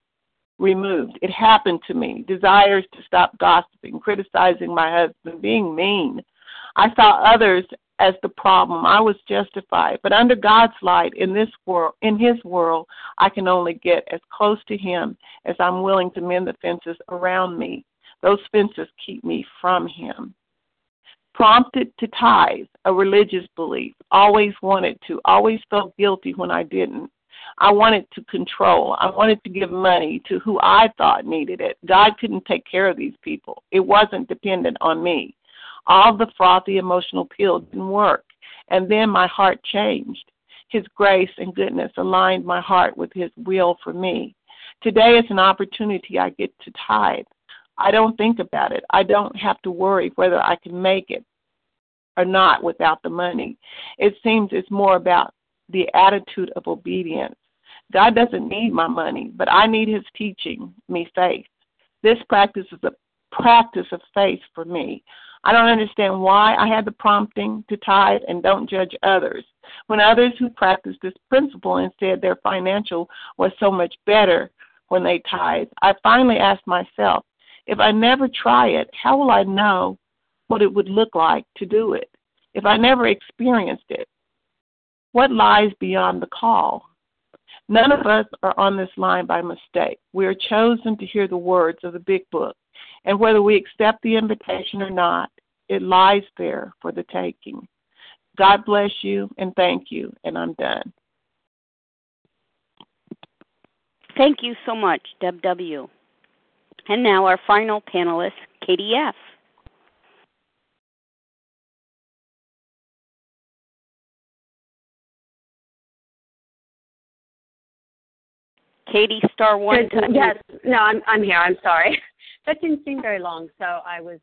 removed. It happened to me. Desires to stop gossiping, criticizing my husband, being mean. I saw others as the problem. I was justified. But under God's light in this world, in his world, I can only get as close to him as I'm willing to mend the fences around me. Those fences keep me from him. Prompted to tithe, a religious belief. Always wanted to. Always felt guilty when I didn't. I wanted to control. I wanted to give money to who I thought needed it. God couldn't take care of these people. It wasn't dependent on me. All the frothy emotional pill didn't work. And then my heart changed. His grace and goodness aligned my heart with his will for me. Today is an opportunity I get to tithe. I don't think about it. I don't have to worry whether I can make it or not without the money. It seems it's more about the attitude of obedience. God doesn't need my money, but I need his teaching me faith. This practice is a practice of faith for me. I don't understand why I had the prompting to tithe and don't judge others. When others who practice this principle and said their financial was so much better when they tithe, I finally asked myself, if I never try it, how will I know what it would look like to do it? If I never experienced it, what lies beyond the call? None of us are on this line by mistake. We are chosen to hear the words of the big book. And whether we accept the invitation or not, it lies there for the taking. God bless you and thank you, and I'm done. Thank you so much, Deb W. And now our final panelist, Katie F. Katie, star one. Yes, no, I'm here. I'm sorry. That didn't seem very long, so I was,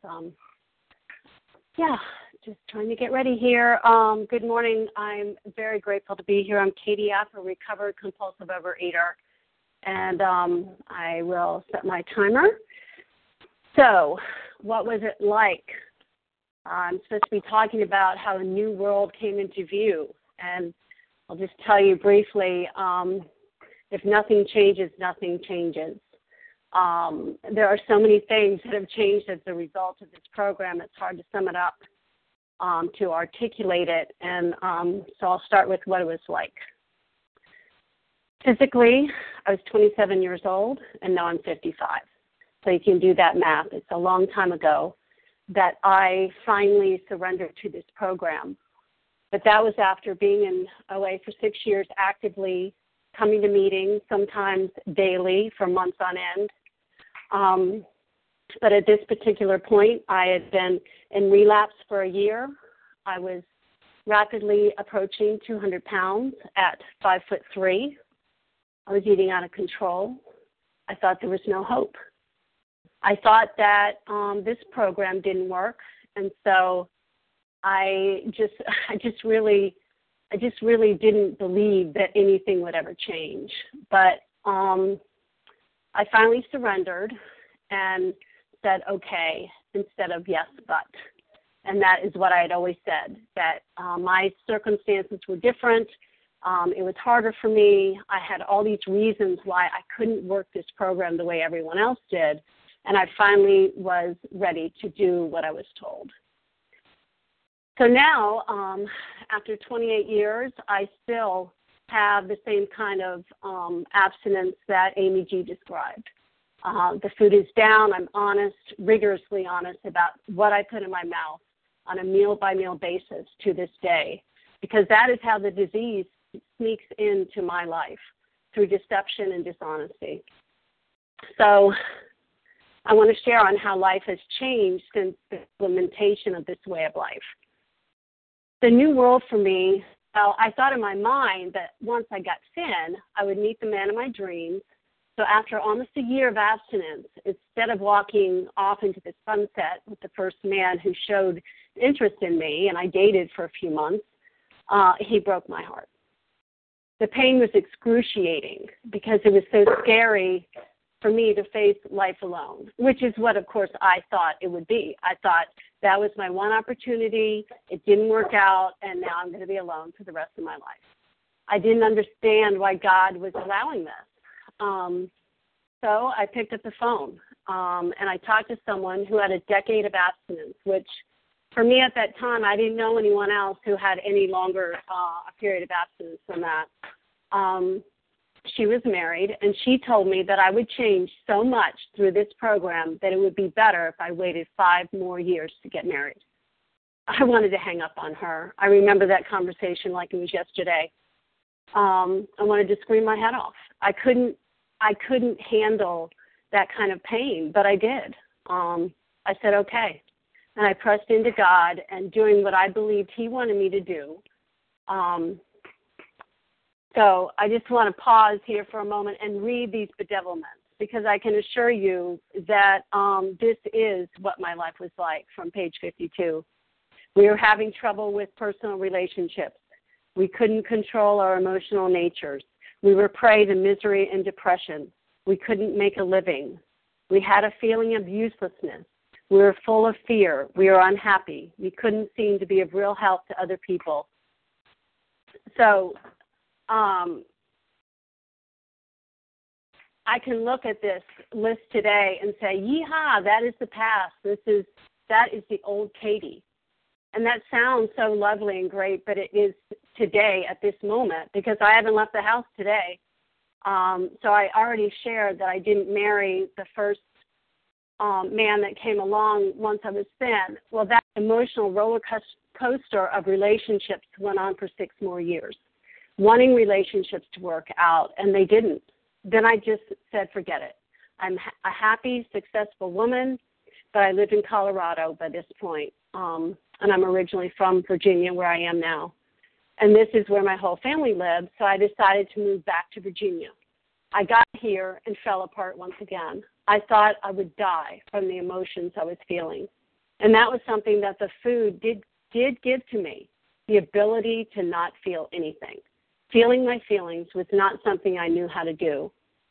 just trying to get ready here. Good morning. I'm very grateful to be here. I'm Katie F., a recovered compulsive overeater, and I will set my timer. So, what was it like? I'm supposed to be talking about how a new world came into view, and I'll just tell you briefly, if nothing changes, nothing changes. There are so many things that have changed as a result of this program, it's hard to sum it up, to articulate it, and so I'll start with what it was like. Physically, I was 27 years old, and now I'm 55. So you can do that math. It's a long time ago that I finally surrendered to this program. But that was after being in OA for 6 years, actively coming to meetings, sometimes daily for months on end. But at this particular point, I had been in relapse for a year. I was rapidly approaching 200 pounds at 5'3". I was eating out of control. I thought there was no hope. I thought that this program didn't work, and so I just really didn't believe that anything would ever change. But I finally surrendered and said, okay, instead of yes, but. And that is what I had always said, that my circumstances were different. It was harder for me. I had all these reasons why I couldn't work this program the way everyone else did. And I finally was ready to do what I was told. So now, after 28 years, I still have the same kind of abstinence that Amy G. described. The food is down. I'm honest, rigorously honest about what I put in my mouth on a meal-by-meal basis to this day, because that is how the disease sneaks into my life, through deception and dishonesty. So I want to share on how life has changed since the implementation of this way of life. The new world for me, well, I thought in my mind that once I got thin, I would meet the man of my dreams. So after almost a year of abstinence, instead of walking off into the sunset with the first man who showed interest in me, and I dated for a few months, he broke my heart. The pain was excruciating because it was so scary for me to face life alone, which is what, of course, I thought it would be. I thought that was my one opportunity. It didn't work out, and now I'm going to be alone for the rest of my life. I didn't understand why God was allowing this. So I picked up the phone, and I talked to someone who had a decade of abstinence, which for me at that time, I didn't know anyone else who had any longer a period of abstinence than that. She was married, and she told me that I would change so much through this program that it would be better if I waited 5 more years to get married. I wanted to hang up on her. I remember that conversation like it was yesterday. I wanted to scream my head off. I couldn't handle that kind of pain, but I did. I said, okay. And I pressed into God and doing what I believed He wanted me to do. So I just want to pause here for a moment and read these bedevilments, because I can assure you that this is what my life was like from page 52. We were having trouble with personal relationships. We couldn't control our emotional natures. We were prey to misery and depression. We couldn't make a living. We had a feeling of uselessness. We were full of fear. We were unhappy. We couldn't seem to be of real help to other people. So I can look at this list today and say, yeehaw, that is the past. That is the old Katie. And that sounds so lovely and great, but it is today at this moment, because I haven't left the house today. So I already shared that I didn't marry the first man that came along once I was thin. Well, that emotional roller coaster of relationships went on for 6 more years, wanting relationships to work out, and they didn't. Then I just said, forget it. I'm a happy, successful woman, but I lived in Colorado by this point. And I'm originally from Virginia, where I am now. And this is where my whole family lives, so I decided to move back to Virginia. I got here and fell apart once again. I thought I would die from the emotions I was feeling. And that was something that the food did give to me, the ability to not feel anything. Feeling my feelings was not something I knew how to do.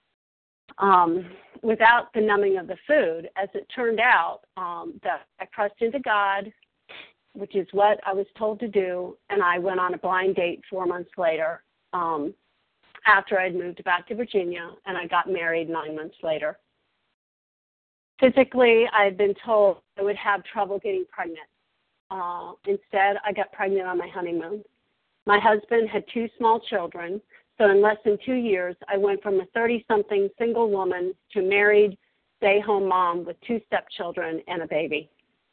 Without the numbing of the food, as it turned out, that I pressed into God, which is what I was told to do, and I went on a blind date 4 months later after I'd moved back to Virginia, and I got married 9 months later. Physically, I had been told I would have trouble getting pregnant. Instead, I got pregnant on my honeymoon. My husband had 2 small children, so in less than 2 years, I went from a 30-something single woman to married, stay-home mom with 2 stepchildren and a baby.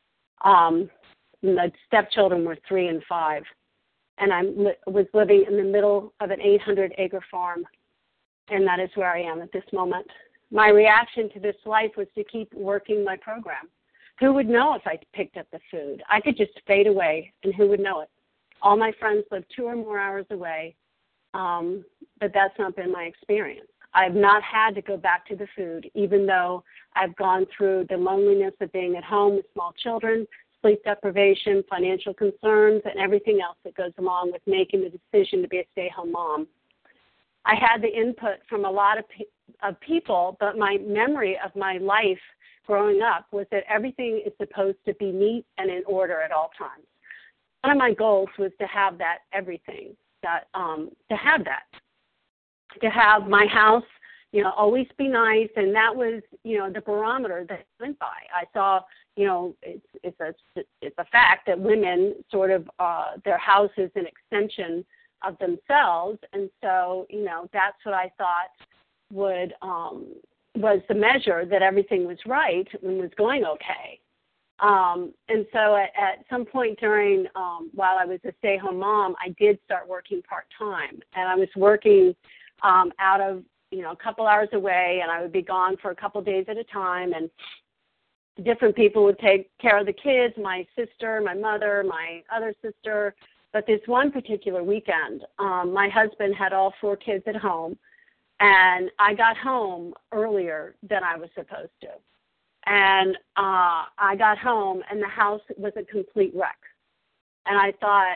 The stepchildren were 3 and 5, and I was living in the middle of an 800-acre farm, and that is where I am at this moment. My reaction to this life was to keep working my program. Who would know if I picked up the food? I could just fade away, and who would know it? All my friends live 2 or more hours away, but that's not been my experience. I've not had to go back to the food, even though I've gone through the loneliness of being at home with small children, sleep deprivation, financial concerns, and everything else that goes along with making the decision to be a stay-home mom. I had the input from a lot of people, but my memory of my life growing up was that everything is supposed to be neat and in order at all times. One of my goals was to have that everything, to have my house, always be nice, and that was, the barometer that I went by. I saw, it's a fact that women sort of, their house is an extension of themselves, and so, that's what I thought was the measure that everything was right and was going okay. And so at some point during, while I was a stay-home mom, I did start working part-time, and I was working out of, a couple hours away, and I would be gone for a couple days at a time, and different people would take care of the kids, my sister, my mother, my other sister. But this one particular weekend, my husband had all 4 kids at home, and I got home earlier than I was supposed to. And I got home, and the house was a complete wreck. And I thought,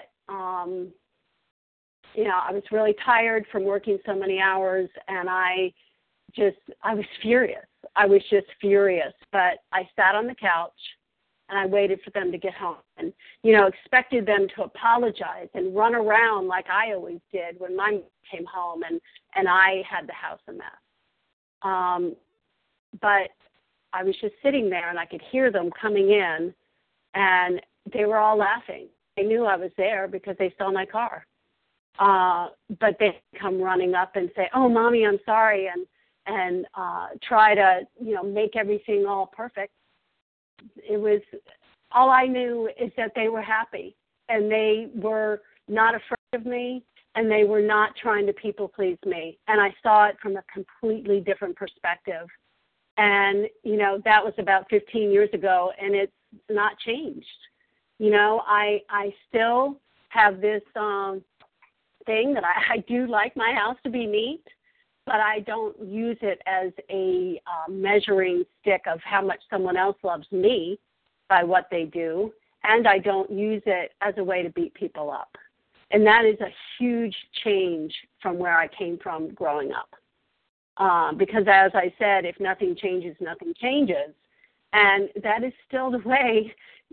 I was really tired from working so many hours, and I was furious. I was just furious. But I sat on the couch, and I waited for them to get home and, expected them to apologize and run around like I always did when my mom came home and I had the house a mess. But I was just sitting there, and I could hear them coming in, and they were all laughing. They knew I was there because they saw my car. But they come running up and say, "Oh, Mommy, I'm sorry," and try to, make everything all perfect. It was, all I knew is that they were happy, and they were not afraid of me, and they were not trying to people please me. And I saw it from a completely different perspective. And, that was about 15 years ago, and it's not changed. I still have this thing that I do like my house to be neat, but I don't use it as a measuring stick of how much someone else loves me by what they do, and I don't use it as a way to beat people up. And that is a huge change from where I came from growing up. Because as I said, if nothing changes, nothing changes. And that is still the way,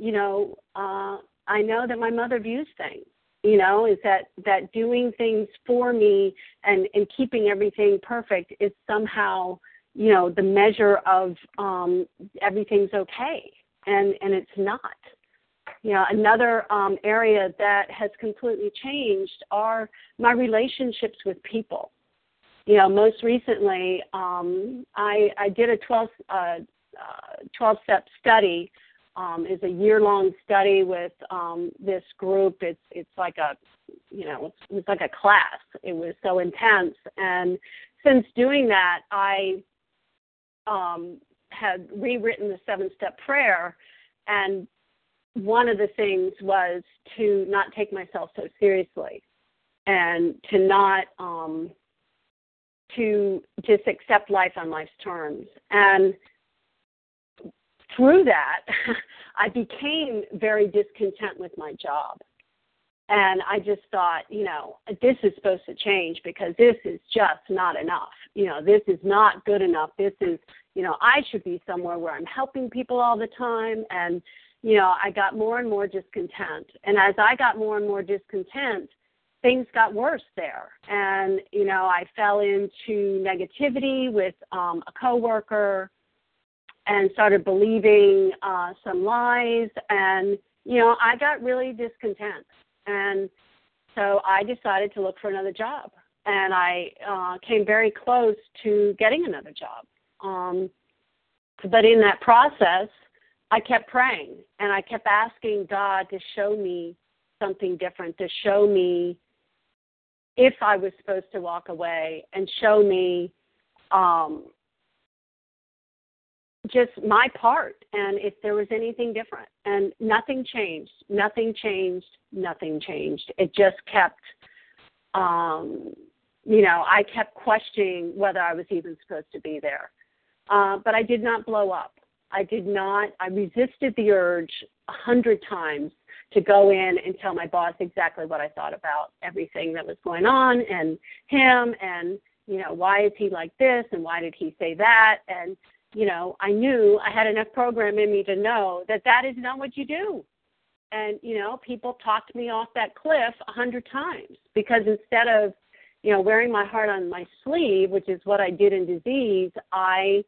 I know that my mother views things, is that doing things for me and keeping everything perfect is somehow, the measure of everything's okay. And it's not. Another area that has completely changed are my relationships with people. Most recently, I did a 12-step study. It's a year-long study with this group. It's like a, it was like a class. It was so intense. And since doing that, I had rewritten the 7-step prayer, and one of the things was to not take myself so seriously, and to not to just accept life on life's terms. And through that, I became very discontent with my job. And I just thought, this is supposed to change because this is just not enough. This is not good enough. This is, I should be somewhere where I'm helping people all the time. And, I got more and more discontent. And as I got more and more discontent, things got worse there. And, I fell into negativity with a coworker and started believing some lies. And, I got really discontent. And so I decided to look for another job. And I came very close to getting another job. But in that process, I kept praying, and I kept asking God to show me something different, to show me if I was supposed to walk away, and show me just my part, and if there was anything different. And nothing changed. Nothing changed. Nothing changed. It just kept, I kept questioning whether I was even supposed to be there. But I did not blow up. I resisted the urge 100 times to go in and tell my boss exactly what I thought about everything that was going on and him and, why is he like this and why did he say that? And, I knew I had enough program in me to know that is not what you do. And, people talked me off that cliff 100 times because instead of, wearing my heart on my sleeve, which is what I did in disease, I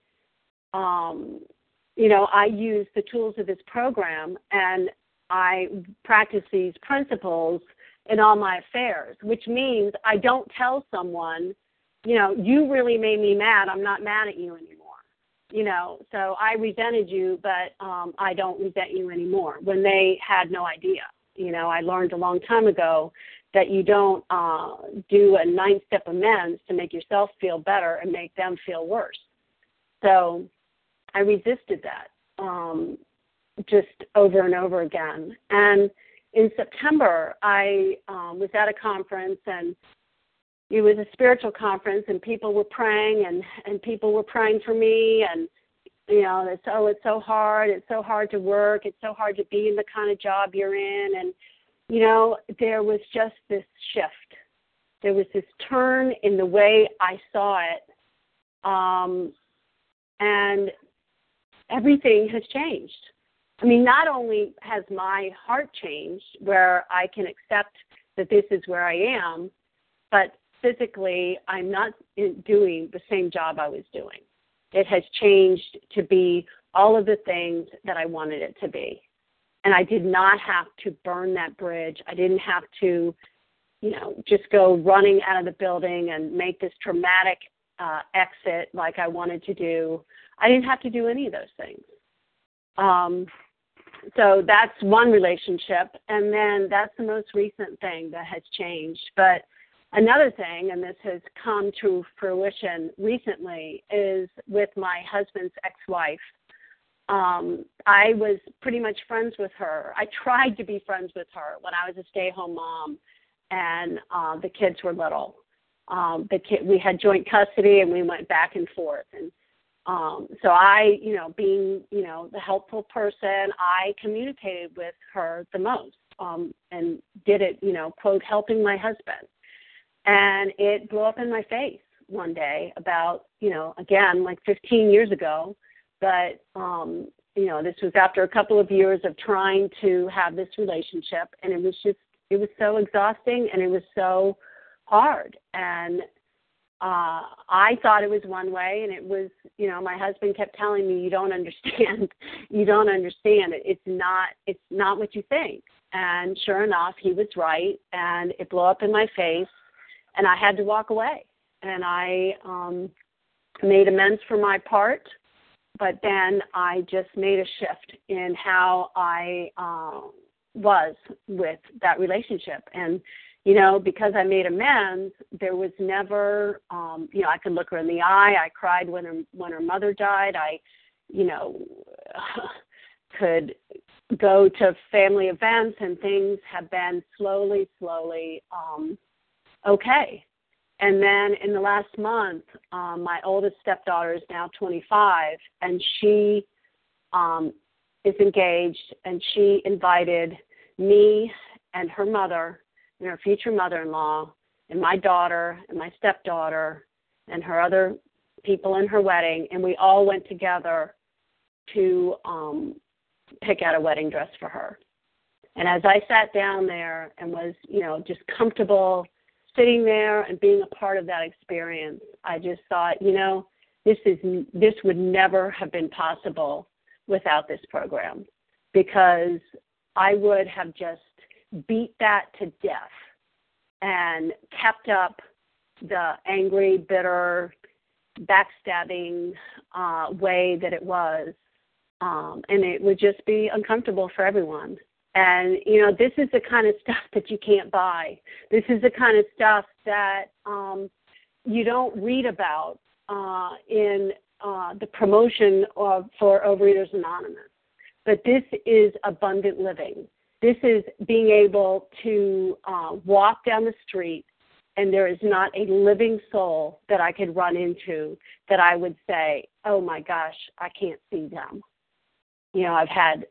use the tools of this program and I practice these principles in all my affairs, which means I don't tell someone, you really made me mad. I'm not mad at you anymore. So I resented you, but I don't resent you anymore when they had no idea. I learned a long time ago that you don't do a 9-step amends to make yourself feel better and make them feel worse. So I resisted that just over and over again. And in September, I was at a conference, and it was a spiritual conference, and people were praying, and people were praying for me, and, it's so hard. It's so hard to work. It's so hard to be in the kind of job you're in. And, there was just this shift. There was this turn in the way I saw it, and everything has changed. I mean, not only has my heart changed, where I can accept that this is where I am, but physically I'm not doing the same job I was doing. It has changed to be all of the things that I wanted it to be. And I did not have to burn that bridge. I didn't have to, just go running out of the building and make this dramatic exit like I wanted to do. I didn't have to do any of those things. So that's one relationship, and then that's the most recent thing that has changed. But another thing, and this has come to fruition recently, is with my husband's ex-wife. I was pretty much friends with her. I tried to be friends with her when I was a stay-at-home mom, and the kids were little. We had joint custody, and we went back and forth. And so I, being, the helpful person, I communicated with her the most and did it, quote, helping my husband. And it blew up in my face one day about, again, like 15 years ago. But, this was after a couple of years of trying to have this relationship. And it was so exhausting, and it was so hard. And I thought it was one way, and it was, my husband kept telling me, you don't understand. You don't understand it. It's not what you think. And sure enough, he was right, and it blew up in my face, and I had to walk away. And I made amends for my part, but then I just made a shift in how I was with that relationship. And because I made amends, there was never, I could look her in the eye. I cried when her mother died. I, could go to family events, and things have been slowly, okay. And then in the last month, my oldest stepdaughter is now 25, and she is engaged, and she invited me and her mother and her future mother-in-law and my daughter and my stepdaughter and her other people in her wedding, and we all went together to pick out a wedding dress for her. And as I sat down there and was, just comfortable sitting there and being a part of that experience, I just thought, this would never have been possible without this program, because I would have just beat that to death and kept up the angry, bitter, backstabbing way that it was, and it would just be uncomfortable for everyone. And, this is the kind of stuff that you can't buy. This is the kind of stuff that you don't read about in the promotion for Overeaters Anonymous. But this is abundant living. This is being able to walk down the street, and there is not a living soul that I could run into that I would say, oh, my gosh, I can't see them. I've had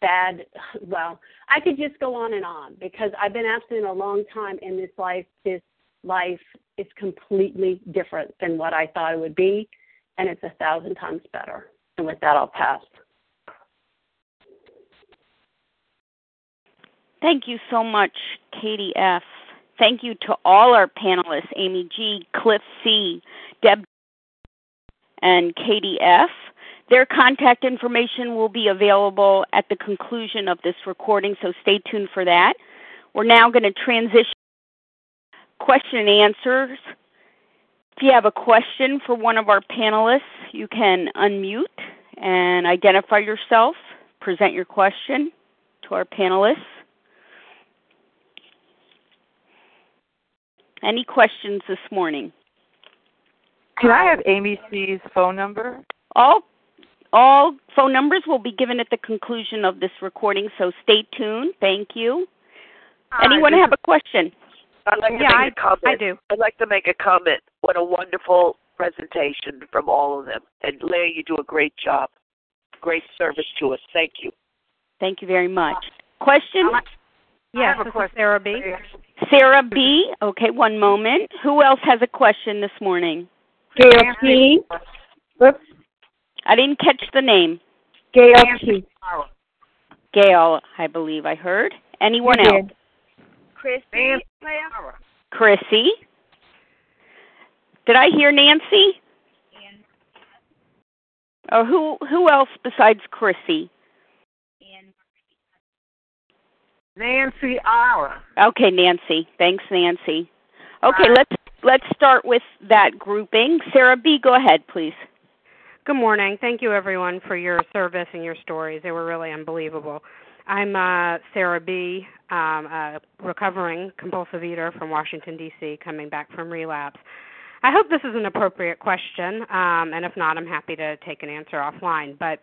I could just go on and on, because I've been abstinent a long time in this life. This life is completely different than what I thought it would be, and it's 1,000 times better. And with that, I'll pass. Thank you so much, Katie F. Thank you to all our panelists, Amy G., Cliff C., Deb, and Katie F. Their contact information will be available at the conclusion of this recording, so stay tuned for that. We're now going to transition to question and answers. If you have a question for one of our panelists, you can unmute and identify yourself, present your question to our panelists. Any questions this morning? Can I have Amy C's phone number? All phone numbers will be given at the conclusion of this recording, so stay tuned. Thank you. Anyone have a question? I'd like to make a comment. I do. I'd like to make a comment. What a wonderful presentation from all of them. And Leah, you do a great job. Great service to us. Thank you. Thank you very much. Question? Yes, this is Sarah B. Sarah B. Okay, one moment. Who else has a question this morning? Gail P. Whoops. I didn't catch the name. Gail P. Gail, I believe I heard. Anyone else? Chrissy. Chrissy. Did I hear Nancy? Or who else besides Chrissy? Nancy R. Okay, Nancy. Thanks, Nancy. Okay, let's start with that grouping. Sarah B., go ahead, please. Good morning. Thank you, everyone, for your service and your stories. They were really unbelievable. I'm Sarah B., a recovering compulsive eater from Washington, D.C., coming back from relapse. I hope this is an appropriate question, and if not, I'm happy to take an answer offline. But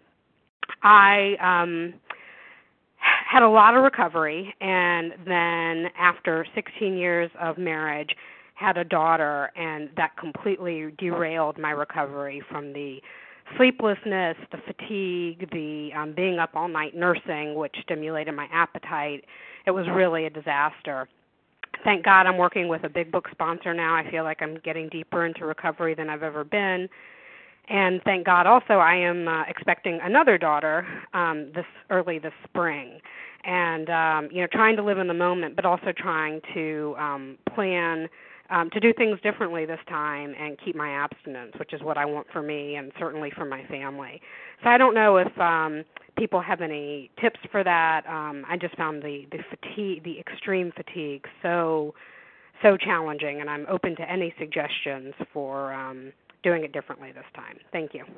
I had a lot of recovery, and then after 16 years of marriage, had a daughter, and that completely derailed my recovery from the sleeplessness, the fatigue, the being up all night nursing, which stimulated my appetite. It was really a disaster. Thank God I'm working with a big book sponsor now. I feel like I'm getting deeper into recovery than I've ever been. And thank God also I am expecting another daughter early this spring. And, trying to live in the moment, but also trying to plan to do things differently this time and keep my abstinence, which is what I want for me and certainly for my family. So I don't know if people have any tips for that. I just found the fatigue, the extreme fatigue, so challenging, and I'm open to any suggestions for doing it differently this time. Thank you.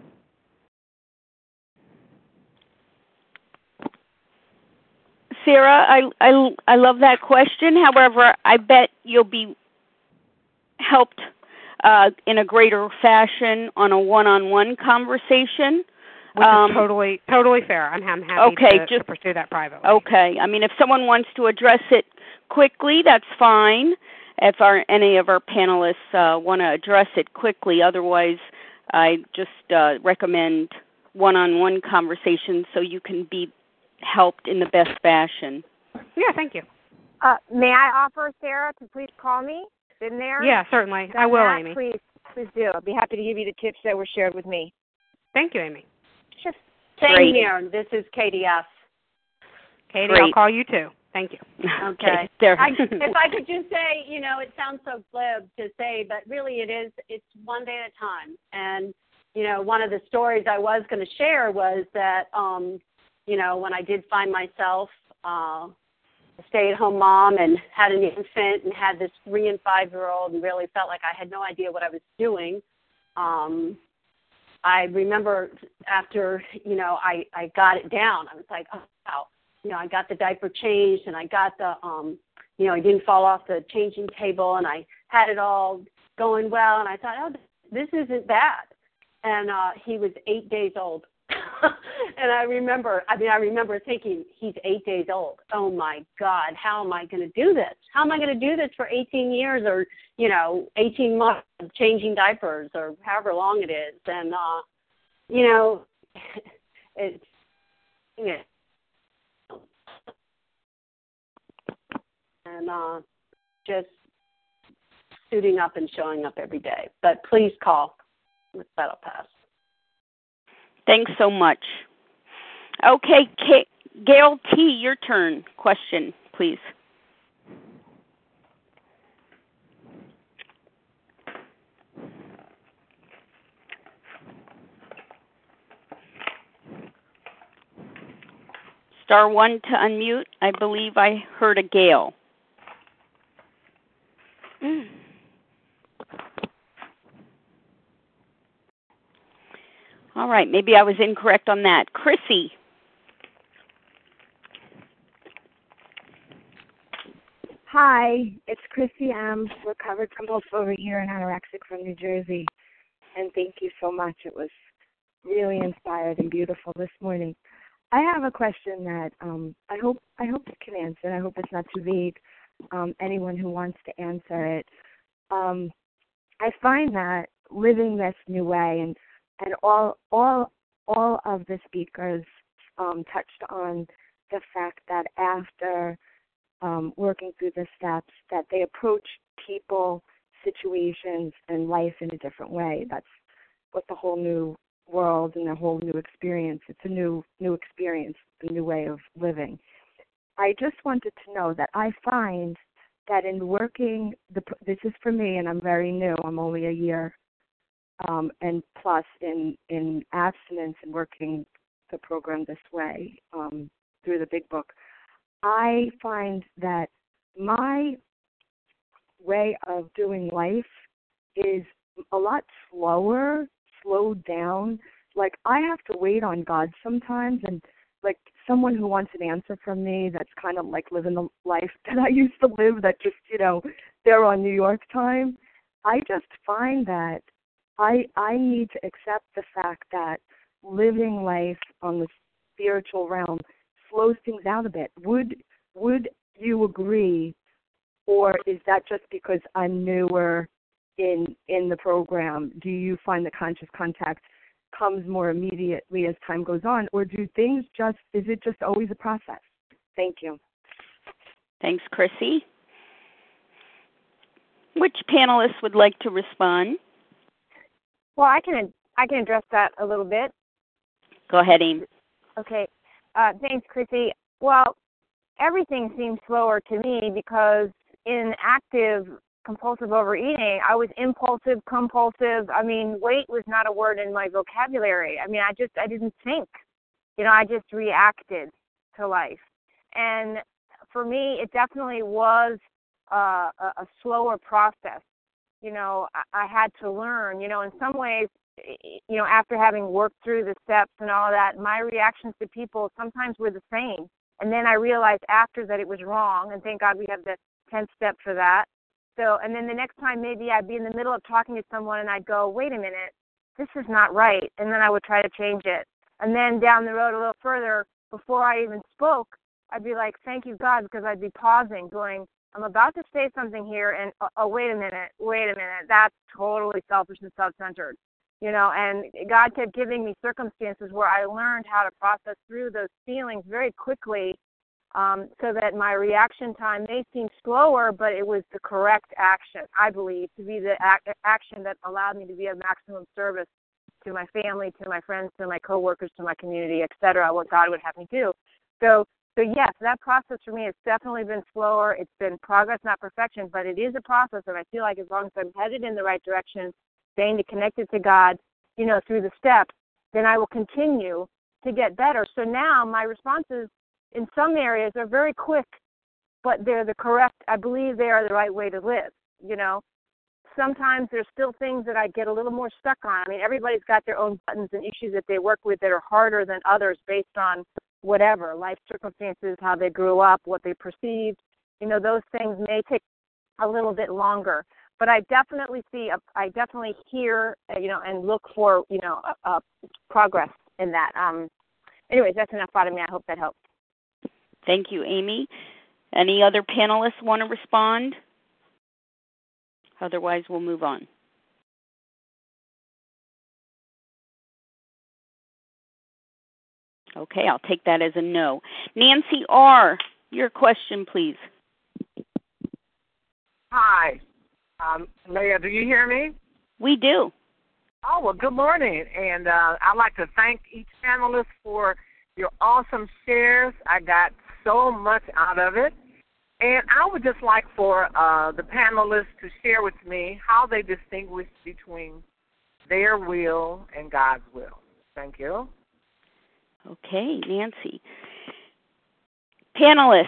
Sarah, I love that question. However, I bet you'll be helped in a greater fashion on a one-on-one conversation. Which is totally fair. I'm happy to pursue that privately. Okay. I mean, if someone wants to address it quickly, that's fine. If any of our panelists want to address it quickly. Otherwise, I just recommend one-on-one conversations so you can be helped in the best fashion. Yeah, thank you. May I offer Sarah to please call me? In there? Yeah, certainly. I will, Amy. Please do. I'll be happy to give you the tips that were shared with me. Thank you, Amy. Sure. Same here. This is Katie F. Katie, Great. I'll call you too. Thank you. Okay. There. If I could just say, it sounds so glib to say, but really it's one day at a time. And, one of the stories I was going to share was that, when I did find myself a stay-at-home mom and had an infant and had this 3- and 5-year-old and really felt like I had no idea what I was doing, I remember after, I got it down, I was like, oh, wow. I got the diaper changed and I got the, I didn't fall off the changing table and I had it all going well. And I thought, oh, this isn't bad. And he was 8 days old. And I remember thinking, he's 8 days old. Oh, my God, how am I going to do this? How am I going to do this for 18 years or, 18 months of changing diapers or however long it is? And, it's, and just suiting up and showing up every day. But please call. That'll pass. Thanks so much. Okay, Gail T., your turn. Question, please. Star 1 to unmute. I believe I heard a Gail. All right, maybe I was incorrect on that. Chrissy. Hi, it's Chrissy. I'm recovered compulsive overeater and anorexic from New Jersey. And thank you so much. It was really inspired and beautiful this morning. I have a question that I hope you can answer. I hope it's not too vague. Anyone who wants to answer it. I find that living this new way, and all of the speakers touched on the fact that after working through the steps, that they approach people, situations, and life in a different way. That's what the whole new world and the whole new experience. It's a new experience, a new way of living. I just wanted to know that I find that in working, this is for me, and I'm very new. I'm only a year, and plus in abstinence and working the program this way through the Big Book. I find that my way of doing life is a lot slowed down. Like, I have to wait on God sometimes, and like someone who wants an answer from me that's kind of like living the life that I used to live, that just, they're on New York time. I just find that I need to accept the fact that living life on the spiritual realm slows things out a bit. Would you agree, or is that just because I'm newer in the program? Do you find the conscious contact comes more immediately as time goes on, or is it just always a process? Thank you. Thanks, Chrissy. Which panelist would like to respond? Well, I can address that a little bit. Go ahead, Amy. Okay. Thanks, Chrissy. Well, everything seems slower to me because in active compulsive overeating, I was impulsive, compulsive. I mean, wait was not a word in my vocabulary. I mean, I didn't think. I just reacted to life. And for me, it definitely was a slower process. I had to learn. In some ways, after having worked through the steps and all of that, my reactions to people sometimes were the same. And then I realized after that it was wrong, and thank God we have the 10th step for that. So, and then the next time maybe I'd be in the middle of talking to someone and I'd go, wait a minute, this is not right. And then I would try to change it. And then down the road a little further, before I even spoke, I'd be like, thank you, God, because I'd be pausing, going, I'm about to say something here, and wait a minute, that's totally selfish and self-centered. And God kept giving me circumstances where I learned how to process through those feelings very quickly, so that my reaction time may seem slower, but it was the correct action, I believe, to be the action that allowed me to be of maximum service to my family, to my friends, to my coworkers, to my community, etc., what God would have me do. So yes, that process for me has definitely been slower. It's been progress, not perfection, but it is a process, and I feel like as long as I'm headed in the right direction, staying connected to God, through the steps, then I will continue to get better. So now my responses in some areas are very quick, but they're the correct, I believe they are the right way to live, Sometimes there's still things that I get a little more stuck on. I mean, everybody's got their own buttons and issues that they work with that are harder than others based on whatever, life circumstances, how they grew up, what they perceived. Those things may take a little bit longer. But I definitely hear, and look for, progress in that. Anyways, that's enough out of me. I hope that helps. Thank you, Amy. Any other panelists want to respond? Otherwise, we'll move on. Okay, I'll take that as a no. Nancy R., your question, please. Hi. Leah, do you hear me? We do. Oh, well, good morning. And I'd like to thank each panelist for your awesome shares. I got so much out of it. And I would just like for the panelists to share with me how they distinguish between their will and God's will. Thank you. Okay, Nancy. Panelists,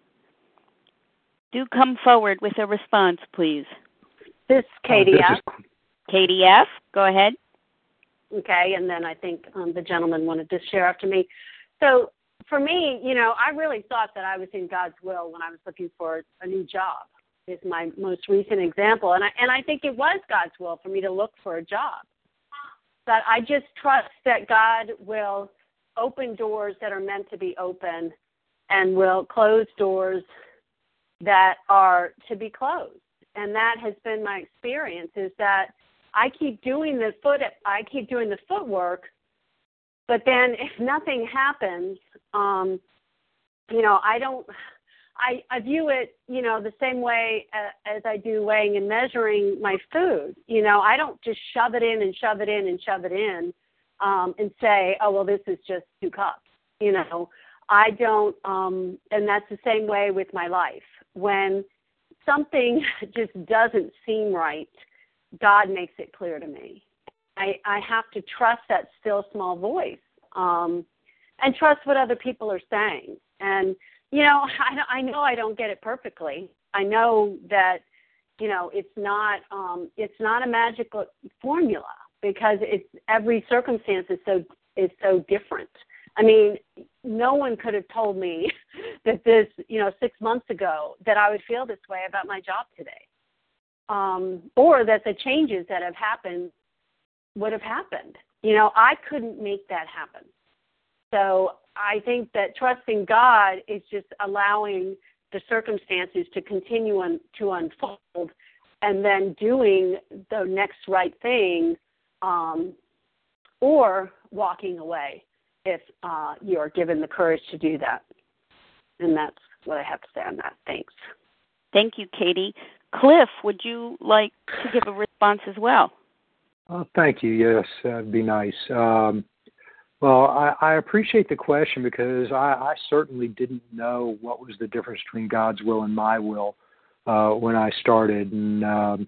do come forward with a response, please. This is Katie F. Katie F., go ahead. Okay, and then I think the gentleman wanted to share after me. So for me, I really thought that I was in God's will when I was looking for a new job. Is my most recent example, and I think it was God's will for me to look for a job. But I just trust that God will open doors that are meant to be open, and will close doors that are to be closed. And that has been my experience, is that I keep doing the footwork, but then if nothing happens, I view it, the same way as I do weighing and measuring my food. I don't just shove it in and shove it in and shove it in and say, oh, well, this is just 2 cups. I don't, and that's the same way with my life. When something just doesn't seem right, God makes it clear to me. I have to trust that still small voice and trust what other people are saying. And, I know I don't get it perfectly. I know that, it's not a magical formula, because every circumstance is so different. I mean, no one could have told me that 6 months ago that I would feel this way about my job today, or that the changes that have happened would have happened. I couldn't make that happen. So I think that trusting God is just allowing the circumstances to continue to unfold, and then doing the next right thing, or walking away if you're given the courage to do that. And that's what I have to say on that. Thanks. Thank you, Katie. Cliff, would you like to give a response as well? Thank you. Yes, that'd be nice. Well, I appreciate the question, because I certainly didn't know what was the difference between God's will and my will when I started. And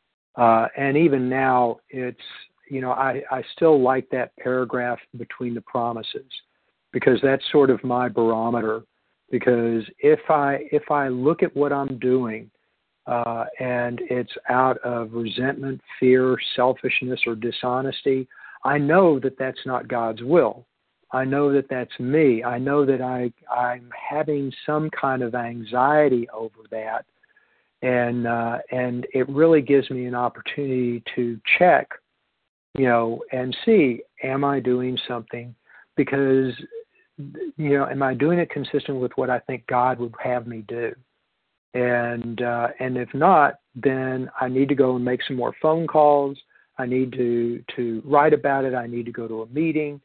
even now, it's, I still like that paragraph between the promises, because that's sort of my barometer. Because if I look at what I'm doing and it's out of resentment, fear, selfishness, or dishonesty, I know that that's not God's will. I know that that's me. I know that I'm having some kind of anxiety over that, and it really gives me an opportunity to check, and see, am I doing something? Because, am I doing it consistent with what I think God would have me do? And if not, then I need to go and make some more phone calls. I need to write about it. I need to go to a meeting.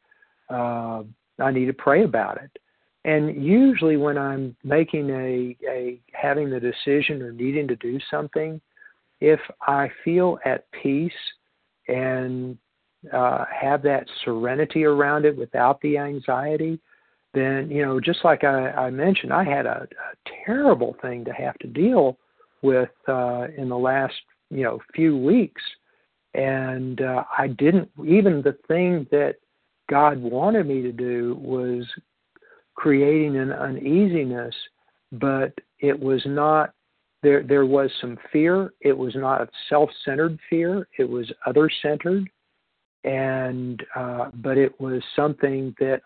I need to pray about it. And usually when I'm making having the decision or needing to do something, if I feel at peace and have that serenity around it without the anxiety, then, just like I mentioned, I had a terrible thing to have to deal with in the last, few weeks. And I didn't, even the thing that God wanted me to do was creating an uneasiness, but it was not, there was some fear. It was not a self-centered fear. It was other-centered. And, but it was something that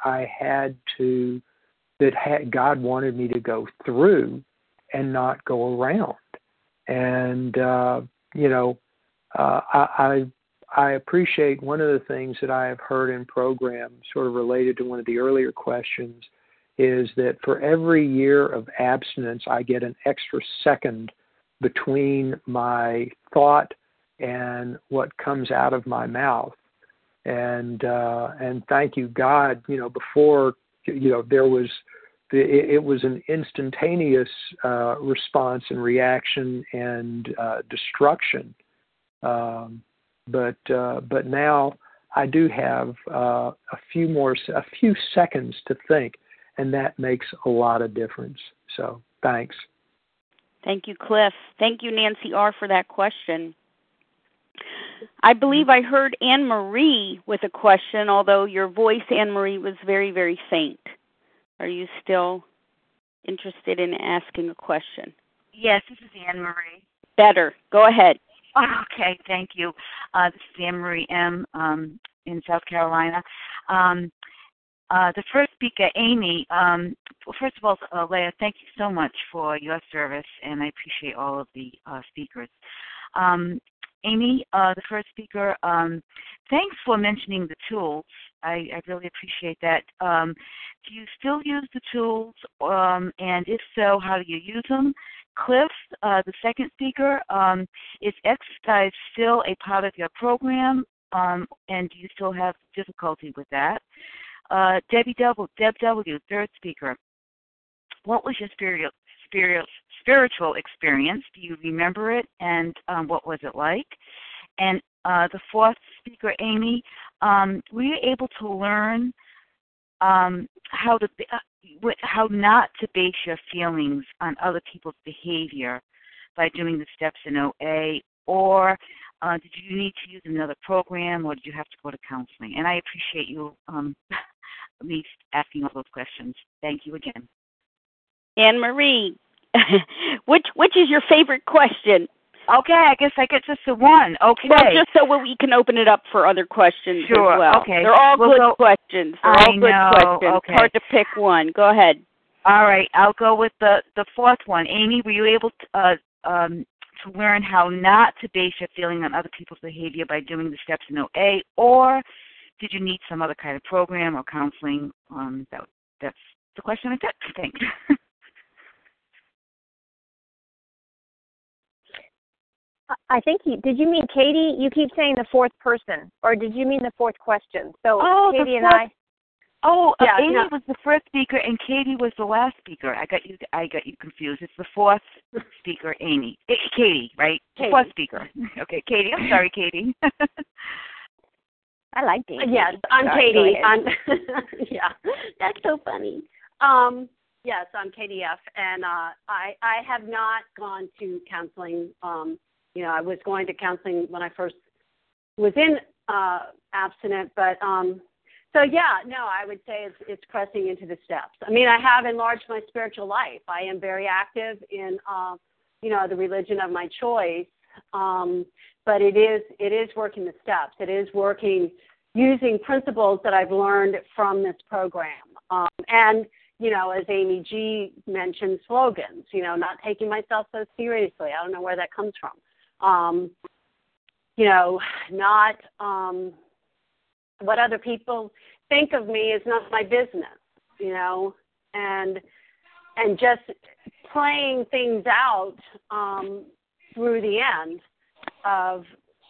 God wanted me to go through and not go around. And, I appreciate one of the things that I have heard in programs, sort of related to one of the earlier questions, is that for every year of abstinence, I get an extra second between my thought and what comes out of my mouth. And thank you, God, before, there was, it was an instantaneous response and reaction and destruction. but now I do have a few seconds to think, and that makes a lot of difference. So thanks. Thank you, Cliff. Thank you, Nancy R., for that question. I believe I heard Anne Marie with a question, although your voice, Anne Marie, was very, very faint. Are you still interested in asking a question? Yes, this is Anne Marie. Better. Go ahead. Okay, thank you. This is Anne Marie M. In South Carolina. The first speaker, Amy, first of all, Leah, thank you so much for your service, and I appreciate all of the speakers. Amy, the first speaker, thanks for mentioning the tools. I really appreciate that. Do you still use the tools? And if so, how do you use them? Cliff, the second speaker, is exercise still a part of your program? And do you still have difficulty with that? Deb W., third speaker. What was your spiritual experience? Do you remember it? And what was it like? And the fourth speaker, Amy, were you able to learn how not to base your feelings on other people's behavior by doing the steps in OA, or did you need to use another program, or did you have to go to counseling? And I appreciate you me asking all those questions. Thank you again. Anne Marie, which is your favorite question? Okay, I guess I get just the one. Okay. Well, just so we can open it up for other questions as well. Okay. They're all good questions. Questions. Okay. Hard to pick one. Go ahead. All right, I'll go with the fourth one. Amy, were you able to learn how not to base your feeling on other people's behavior by doing the steps in OA, or did you need some other kind of program or counseling? That's the question I got. Thanks. I think did you mean Katie? You keep saying the fourth person, or did you mean the fourth question? So Katie and I. Yeah, Amy was the first speaker, and Katie was the last speaker. I got you confused. It's the fourth speaker, Amy. Katie, right? Katie. Fourth speaker. Okay, Katie. I'm sorry, Katie. I like Katie. Yes, I'm Katie. Yeah, that's so funny. Yes, I'm Katie F., and I have not gone to counseling. I was going to counseling when I first was in abstinent, but I would say it's pressing into the steps. I mean, I have enlarged my spiritual life. I am very active in the religion of my choice, but it is working the steps. It is working using principles that I've learned from this program, and as Amy G. mentioned, slogans, not taking myself so seriously. I don't know where that comes from. Not what other people think of me is not my business, and just playing things out through the end of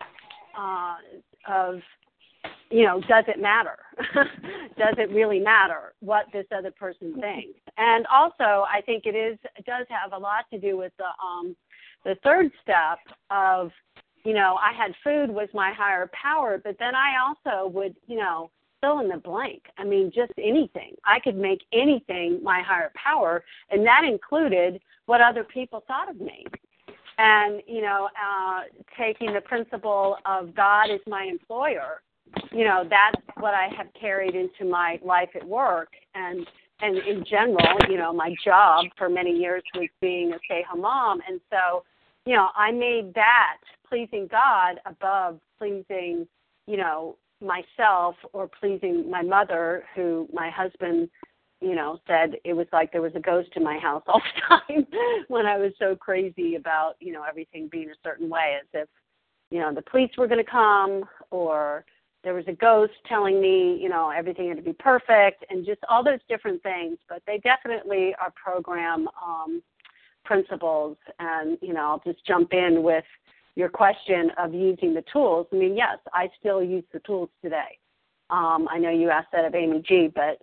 does it matter? Does it really matter what this other person thinks? And also, I think it does have a lot to do with the third step of, I had food was my higher power, but then I also would, fill in the blank. I mean, just anything. I could make anything my higher power, and that included what other people thought of me. And, taking the principle of God is my employer, that's what I have carried into my life at work. And in general, my job for many years was being a stay-at-home mom. And so, I made that pleasing God above pleasing, myself or pleasing my mother, who my husband, said it was like there was a ghost in my house all the time when I was so crazy about, everything being a certain way, as if, the police were going to come, or there was a ghost telling me, everything had to be perfect, and just all those different things. But they definitely are program principles. And, I'll just jump in with your question of using the tools. I mean, yes, I still use the tools today. I know you asked that of Amy G., but,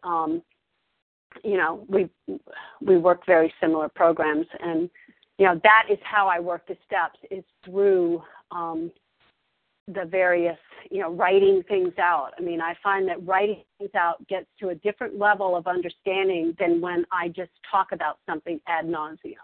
we work very similar programs. And, that is how I work the steps, is through the various, writing things out. I mean, I find that writing things out gets to a different level of understanding than when I just talk about something ad nauseum.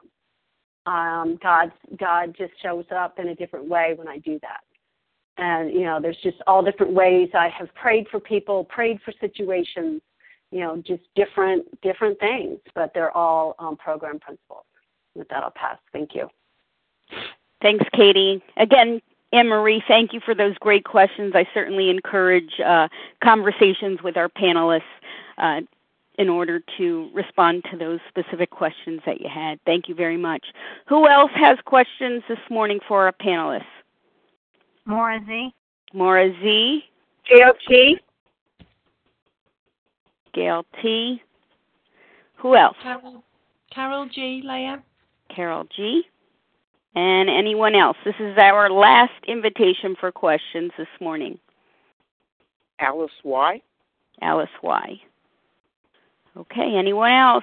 God just shows up in a different way when I do that. And, there's just all different ways I have prayed for people, prayed for situations, just different things, but they're all program principles. With that, I'll pass. Thank you. Thanks, Katie. Again, Anne-Marie, thank you for those great questions. I certainly encourage conversations with our panelists in order to respond to those specific questions that you had. Thank you very much. Who else has questions this morning for our panelists? Maura Z. Maura Z. Gail T. Gail T. Who else? Carol G. Leah. Carol G. And anyone else? This is our last invitation for questions this morning. Alice Y. Alice Y. Okay, anyone else?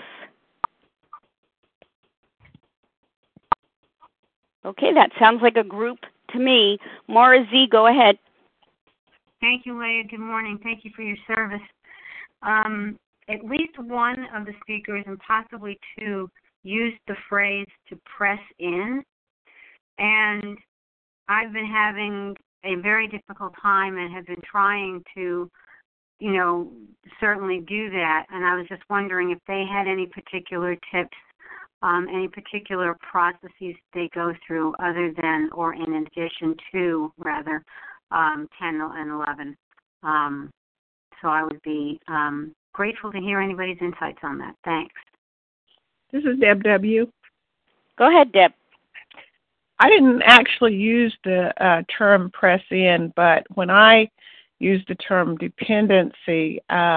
Okay, that sounds like a group to me. Maura Z., go ahead. Thank you, Leah. Good morning. Thank you for your service. At least one of the speakers, and possibly two, used the phrase to press in. And I've been having a very difficult time and have been trying to, certainly do that. And I was just wondering if they had any particular tips, any particular processes they go through other than, or in addition to, rather, 10 and 11. So I would be grateful to hear anybody's insights on that. Thanks. This is Deb W. Go ahead, Deb. I didn't actually use the term press in, but when I use the term dependency,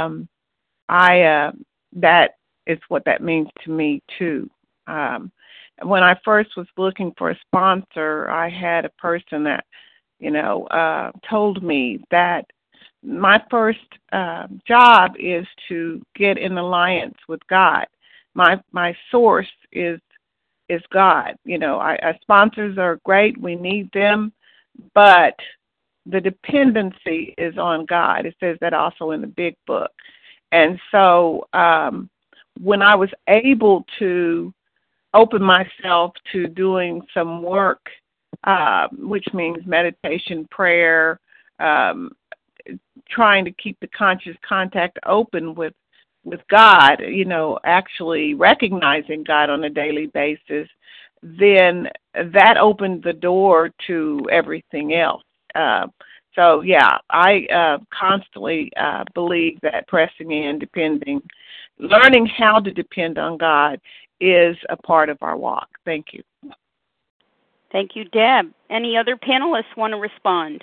that is what that means to me too. When I first was looking for a sponsor, I had a person that, told me that my first job is to get in alliance with God. My source is God. Sponsors are great. We need them, but the dependency is on God. It says that also in the Big Book. And so when I was able to open myself to doing some work, which means meditation, prayer, trying to keep the conscious contact open with God, actually recognizing God on a daily basis, then that opened the door to everything else. So, I constantly believe that pressing in, learning how to depend on God is a part of our walk. Thank you. Thank you, Deb. Any other panelists want to respond?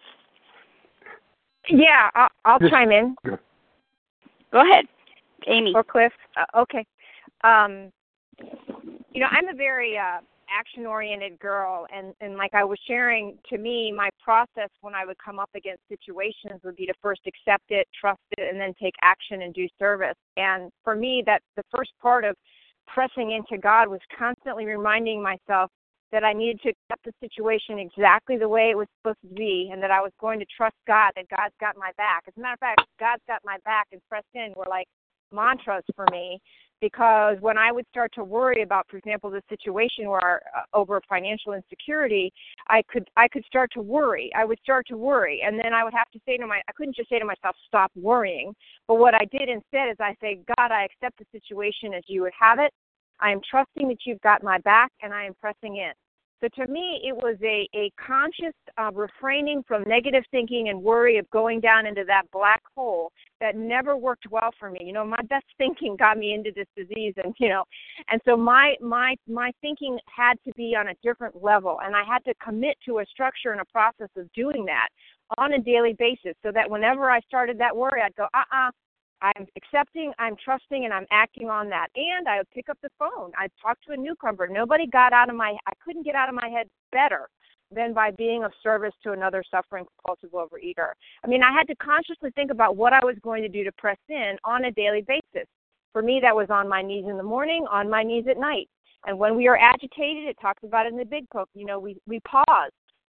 Yeah, I'll chime in. Go ahead, Amy. Or Cliff. Okay. I'm a very action-oriented girl, and like I was sharing, to me, my process when I would come up against situations would be to first accept it, trust it, and then take action and do service. And for me, that the first part of pressing into God was constantly reminding myself that I needed to accept the situation exactly the way it was supposed to be, and that I was going to trust God, that God's got my back. As a matter of fact, God's got my back and press in were like mantras for me, because when I would start to worry about, for example, the situation where over financial insecurity, I could start to worry. I would start to worry, and then I would have to say I couldn't just say to myself, stop worrying. But what I did instead is I say, God, I accept the situation as you would have it. I am trusting that you've got my back, and I am pressing in. So to me, it was a conscious refraining from negative thinking and worry of going down into that black hole that never worked well for me. My best thinking got me into this disease, and so my thinking had to be on a different level, and I had to commit to a structure and a process of doing that on a daily basis, so that whenever I started that worry, I'd go, I'm accepting, I'm trusting, and I'm acting on that. And I would pick up the phone. I'd talk to a newcomer. I couldn't get out of my head better than by being of service to another suffering compulsive overeater. I had to consciously think about what I was going to do to press in on a daily basis. For me, that was on my knees in the morning, on my knees at night. And when we are agitated, it talks about it in the Big Book, we pause.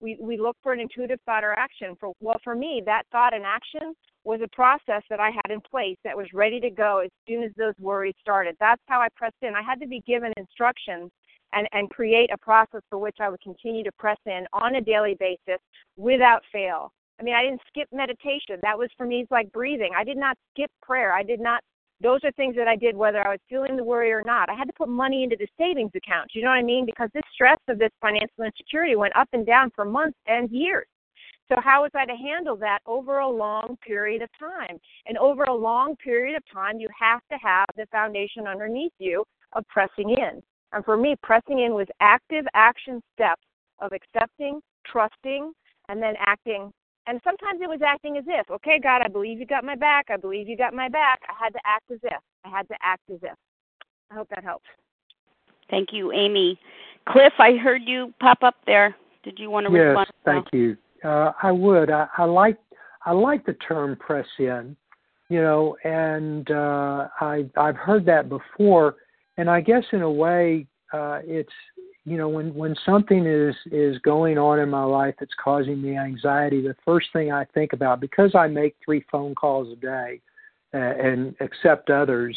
we look for an intuitive thought or action. For me, that thought and action was a process that I had in place that was ready to go as soon as those worries started. That's how I pressed in. I had to be given instructions and create a process for which I would continue to press in on a daily basis without fail. I mean, I didn't skip meditation. That was for me like breathing. I did not skip prayer. Those are things that I did whether I was feeling the worry or not. I had to put money into the savings account. You know what I mean? Because this stress of this financial insecurity went up and down for months and years. So how was I to handle that over a long period of time? And over a long period of time, you have to have the foundation underneath you of pressing in. And for me, pressing in was active action steps of accepting, trusting, and then acting. And sometimes it was acting as if, okay, God, I believe you got my back. I believe you got my back. I had to act as if. I hope that helps. Thank you, Amy. Cliff, I heard you pop up there. Did you want to respond? Yes, thank you. I would. I like the term press in, and I've heard that before. And I guess in a way, it's, when something is going on in my life that's causing me anxiety, the first thing I think about, because I make 3 phone calls a day and accept others,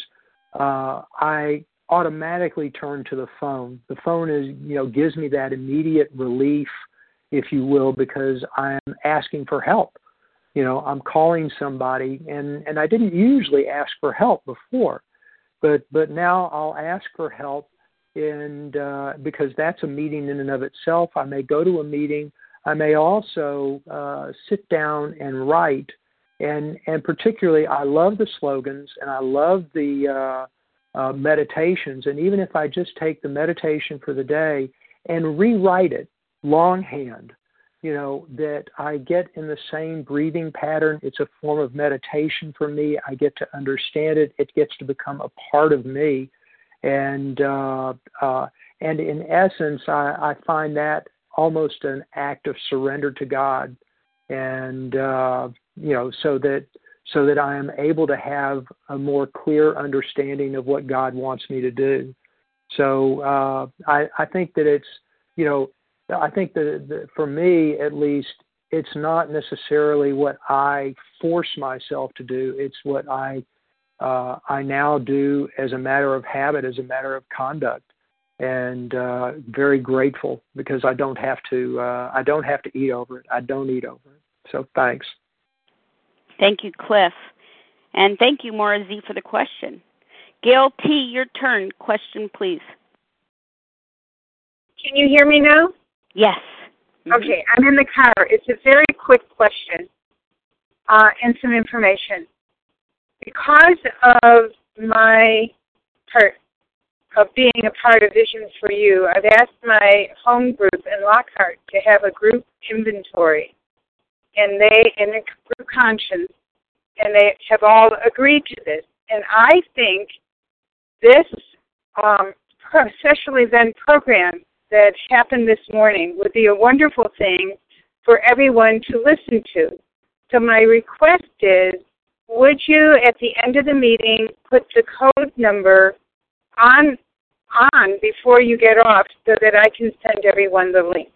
I automatically turn to the phone. The phone gives me that immediate relief, if you will, because I'm asking for help. I'm calling somebody, and I didn't usually ask for help before, but now I'll ask for help, and because that's a meeting in and of itself. I may go to a meeting. I may also sit down and write, and particularly I love the slogans, and I love the meditations, and even if I just take the meditation for the day and rewrite it longhand, that I get in the same breathing pattern. It's a form of meditation for me. I get to understand it. It gets to become a part of me. And in essence, I find that almost an act of surrender to God. And, so that I am able to have a more clear understanding of what God wants me to do. So I think that it's, I think that for me, at least, it's not necessarily what I force myself to do. It's what I now do as a matter of habit, as a matter of conduct, and very grateful because I don't have to eat over it. I don't eat over it. So thanks. Thank you, Cliff. And thank you, Maura Z, for the question. Gail T., your turn. Question, please. Can you hear me now? Yes. Mm-hmm. Okay, I'm in the car. It's a very quick question and some information. Because of my part of being a part of Visions for You, I've asked my home group in Lockhart to have a group inventory, and they, in a group conscience, and they have all agreed to this. And I think this special event program that happened this morning would be a wonderful thing for everyone to listen to. So my request is, would you, at the end of the meeting, put the code number on before you get off so that I can send everyone the link?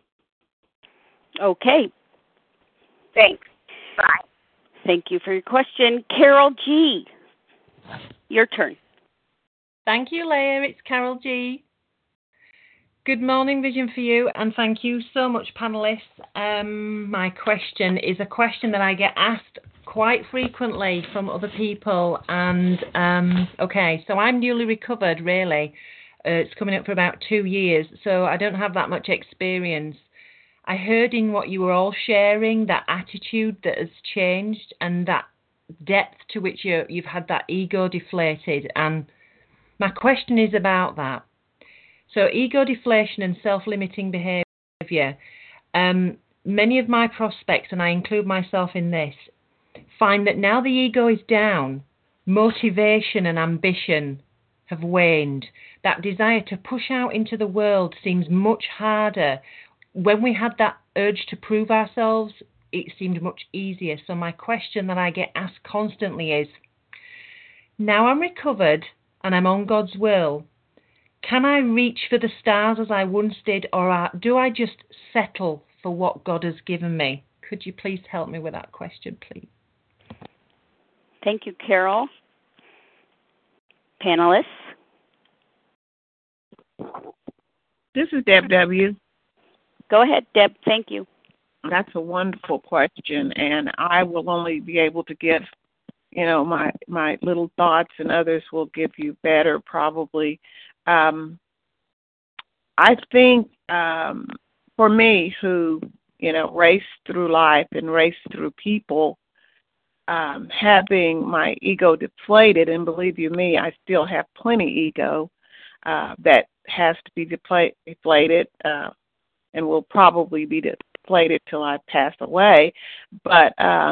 Okay. Thanks. Bye. Thank you for your question. Carol G., your turn. Thank you, Leah. It's Carol G. Good morning, Vision for You, and thank you so much, panelists. My question is a question that I get asked quite frequently from other people, and so I'm newly recovered, really. It's coming up for about 2 years, so I don't have that much experience. I heard in what you were all sharing that attitude that has changed and that depth to which you've had that ego deflated, and my question is about that. So ego deflation and self-limiting behavior, many of my prospects, and I include myself in this, find that now the ego is down, motivation and ambition have waned. That desire to push out into the world seems much harder. When we had that urge to prove ourselves, it seemed much easier. So my question that I get asked constantly is, now I'm recovered and I'm on God's will, can I reach for the stars as I once did, or do I just settle for what God has given me? Could you please help me with that question, please? Thank you, Carol. Panelists? This is Deb W. Go ahead, Deb. Thank you. That's a wonderful question, and I will only be able to give, my little thoughts, and others will give you better probably. I think for me, who, raced through life and raced through people, having my ego deflated, and believe you me, I still have plenty ego that has to be deflated and will probably be deflated till I pass away. But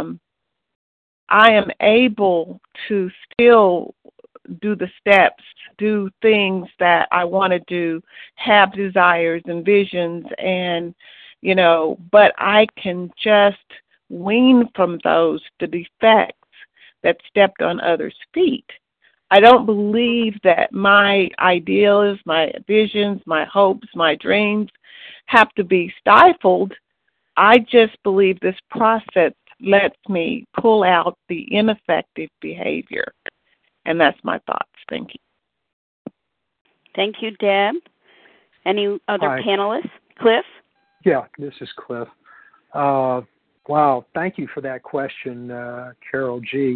I am able to still do the steps, do things that I want to do, have desires and visions, and, but I can just wean from those the defects that stepped on others' feet. I don't believe that my ideals, my visions, my hopes, my dreams have to be stifled. I just believe this process lets me pull out the ineffective behavior. And that's my thoughts. Thank you. Thank you, Deb. Any other Hi. panelists? Cliff? Yeah, this is Cliff. Wow, thank you for that question, Carol G.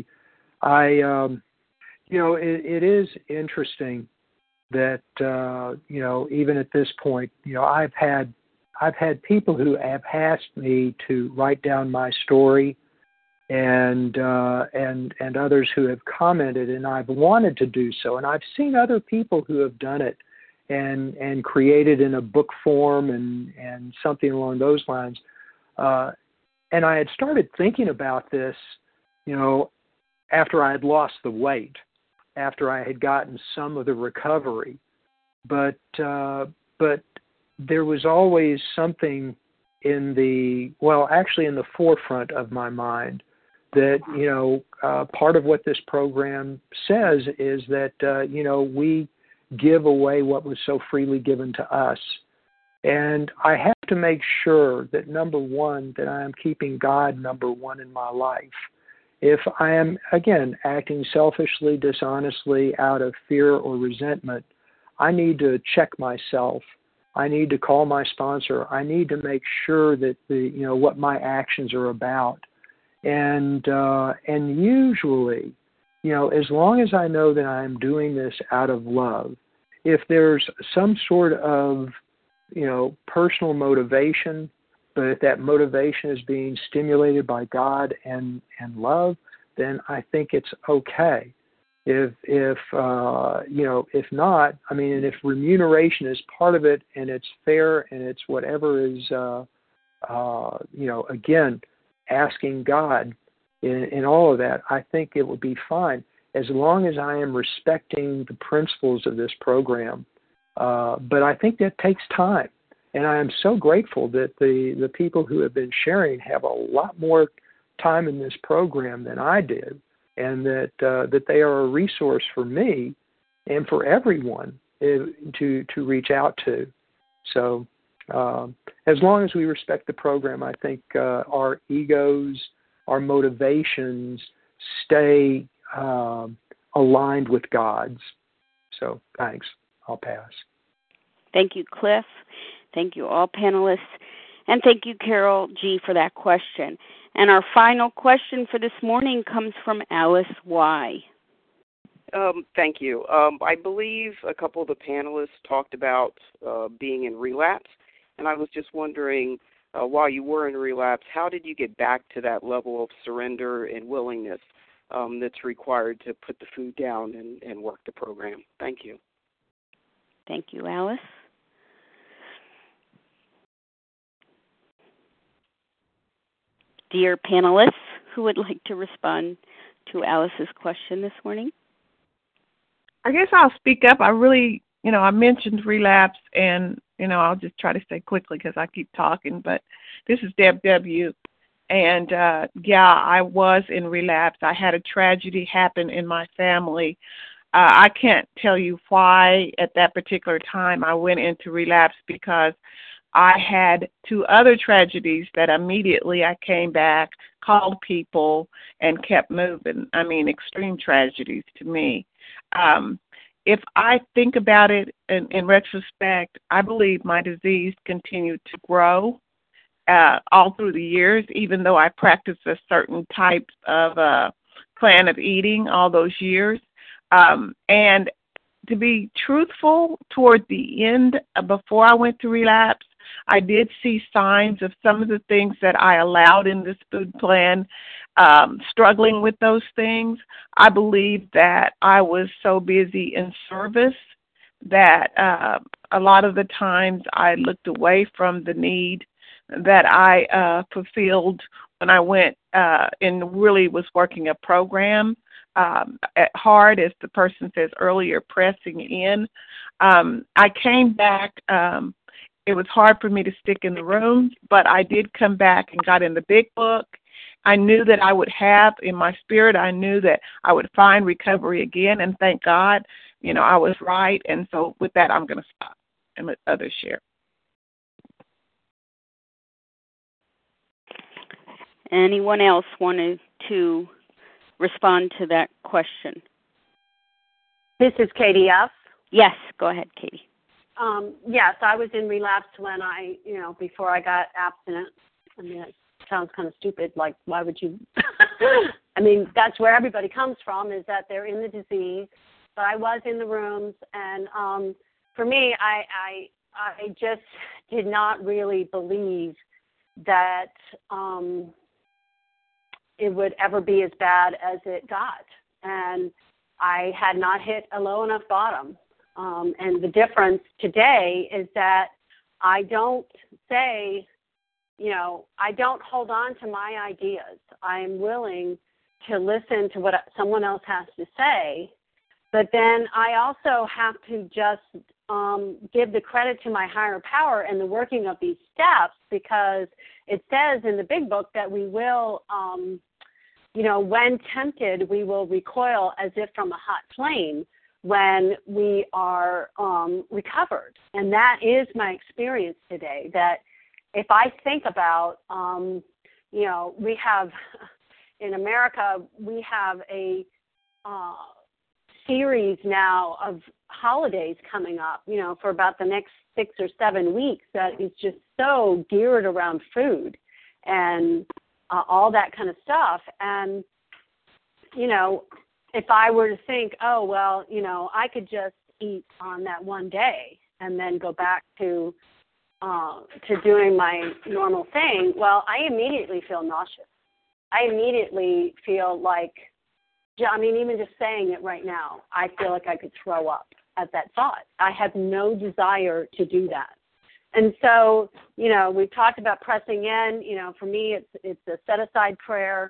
It is interesting that, even at this point, I've had people who have asked me to write down my story, and others who have commented, and I've wanted to do so, and I've seen other people who have done it and created in a book form and something along those lines. And I had started thinking about this, after I had lost the weight, after I had gotten some of the recovery, but there was always something in the forefront of my mind that, part of what this program says is that, we give away what was so freely given to us. And I have to make sure that, number one, that I am keeping God number one in my life. If I am, again, acting selfishly, dishonestly, out of fear or resentment, I need to check myself. I need to call my sponsor. I need to make sure that what my actions are about. And usually, as long as I know that I'm doing this out of love, if there's some sort of, personal motivation, but if that motivation is being stimulated by God and love, then I think it's okay. If not, and if remuneration is part of it and it's fair and it's whatever is, again, asking God in all of that, I think it would be fine as long as I am respecting the principles of this program. But I think that takes time. And I am so grateful that the people who have been sharing have a lot more time in this program than I did, and that they are a resource for me and for everyone to reach out to. So as long as we respect the program, I think our egos, our motivations stay aligned with God's. So thanks. I'll pass. Thank you, Cliff. Thank you, all panelists. And thank you, Carol G., for that question. And our final question for this morning comes from Alice Y. Thank you. I believe a couple of the panelists talked about being in relapse, and I was just wondering, while you were in relapse, how did you get back to that level of surrender and willingness that's required to put the food down and work the program? Thank you. Thank you, Alice. Dear panelists, who would like to respond to Alice's question this morning? I guess I'll speak up. I really, I mentioned relapse, and, I'll just try to say quickly because I keep talking, but this is Deb W. And, I was in relapse. I had a tragedy happen in my family. I can't tell you why at that particular time I went into relapse because I had 2 other tragedies that immediately I came back, called people, and kept moving. I mean, extreme tragedies to me. If I think about it in retrospect, I believe my disease continued to grow all through the years, even though I practiced a certain type of plan of eating all those years. And to be truthful, toward the end, before I went to relapse, I did see signs of some of the things that I allowed in this food plan, struggling with those things. I believe that I was so busy in service that a lot of the times I looked away from the need that I fulfilled when I went and really was working a program hard, as the person says earlier, pressing in. I came back. It was hard for me to stick in the rooms, but I did come back and got in the big book. I knew that I would have, in my spirit, I knew that I would find recovery again, and thank God, I was right. And so with that, I'm going to stop and let others share. Anyone else wanted to respond to that question? This is Katie F. Yes, go ahead, Katie. Yes, I was in relapse when before I got abstinent. I mean, it sounds kind of stupid. Like, why would you? I mean, that's where everybody comes from, is that they're in the disease. But I was in the rooms, and for me, I just did not really believe that it would ever be as bad as it got. And I had not hit a low enough bottom. And the difference today is that I don't say, I don't hold on to my ideas. I'm willing to listen to what someone else has to say, but then I also have to just give the credit to my higher power and the working of these steps, because it says in the big book that we will, when tempted, we will recoil as if from a hot flame when we are recovered. And that is my experience today, that if I think about, we have, in America, we have a series now of holidays coming up, for about the next 6 or 7 weeks that is just so geared around food and all that kind of stuff. And, if I were to think, I could just eat on that one day and then go back to doing my normal thing, well, I immediately feel nauseous. I immediately feel like, even just saying it right now, I feel like I could throw up at that thought. I have no desire to do that. And so, we've talked about pressing in. For me, it's a set-aside prayer,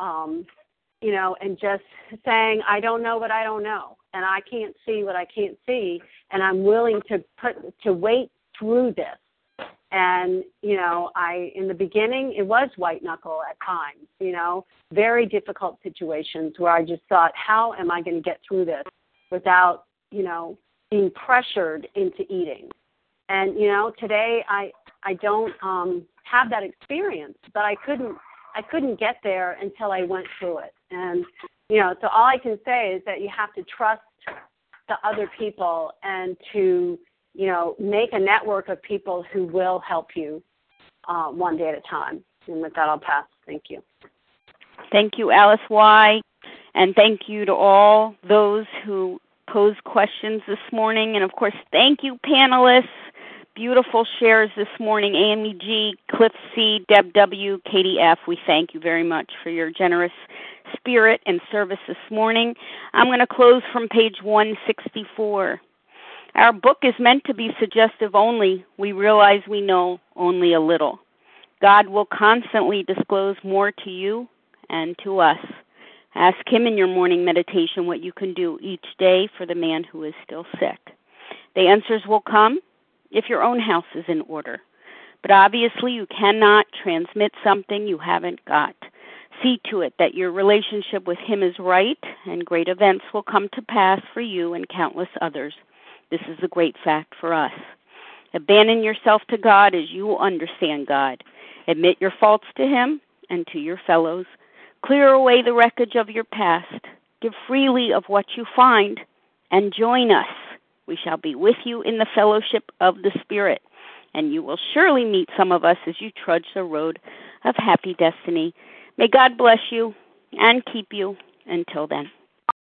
and just saying, I don't know what I don't know, and I can't see what I can't see, and I'm willing to wait through this. And, in the beginning, it was white knuckle at times, very difficult situations where I just thought, how am I going to get through this without, being pressured into eating? And, today I don't have that experience, but I couldn't get there until I went through it. And, so all I can say is that you have to trust the other people and to, make a network of people who will help you one day at a time. And with that, I'll pass. Thank you. Thank you, Alice Y. And thank you to all those who posed questions this morning. And, of course, thank you, panelists. Beautiful shares this morning. Amy G., Cliff C., Deb W., Katie F., we thank you very much for your generous spirit and service this morning. I'm going to close from page 164. Our book is meant to be suggestive only. We realize we know only a little. God will constantly disclose more to you and to us. Ask Him in your morning meditation what you can do each day for the man who is still sick. The answers will come if your own house is in order. But obviously you cannot transmit something you haven't got. See to it that your relationship with Him is right, and great events will come to pass for you and countless others. This is a great fact for us. Abandon yourself to God as you understand God. Admit your faults to Him and to your fellows. Clear away the wreckage of your past. Give freely of what you find, and join us. We shall be with you in the fellowship of the Spirit, and you will surely meet some of us as you trudge the road of happy destiny. May God bless you and keep you until then.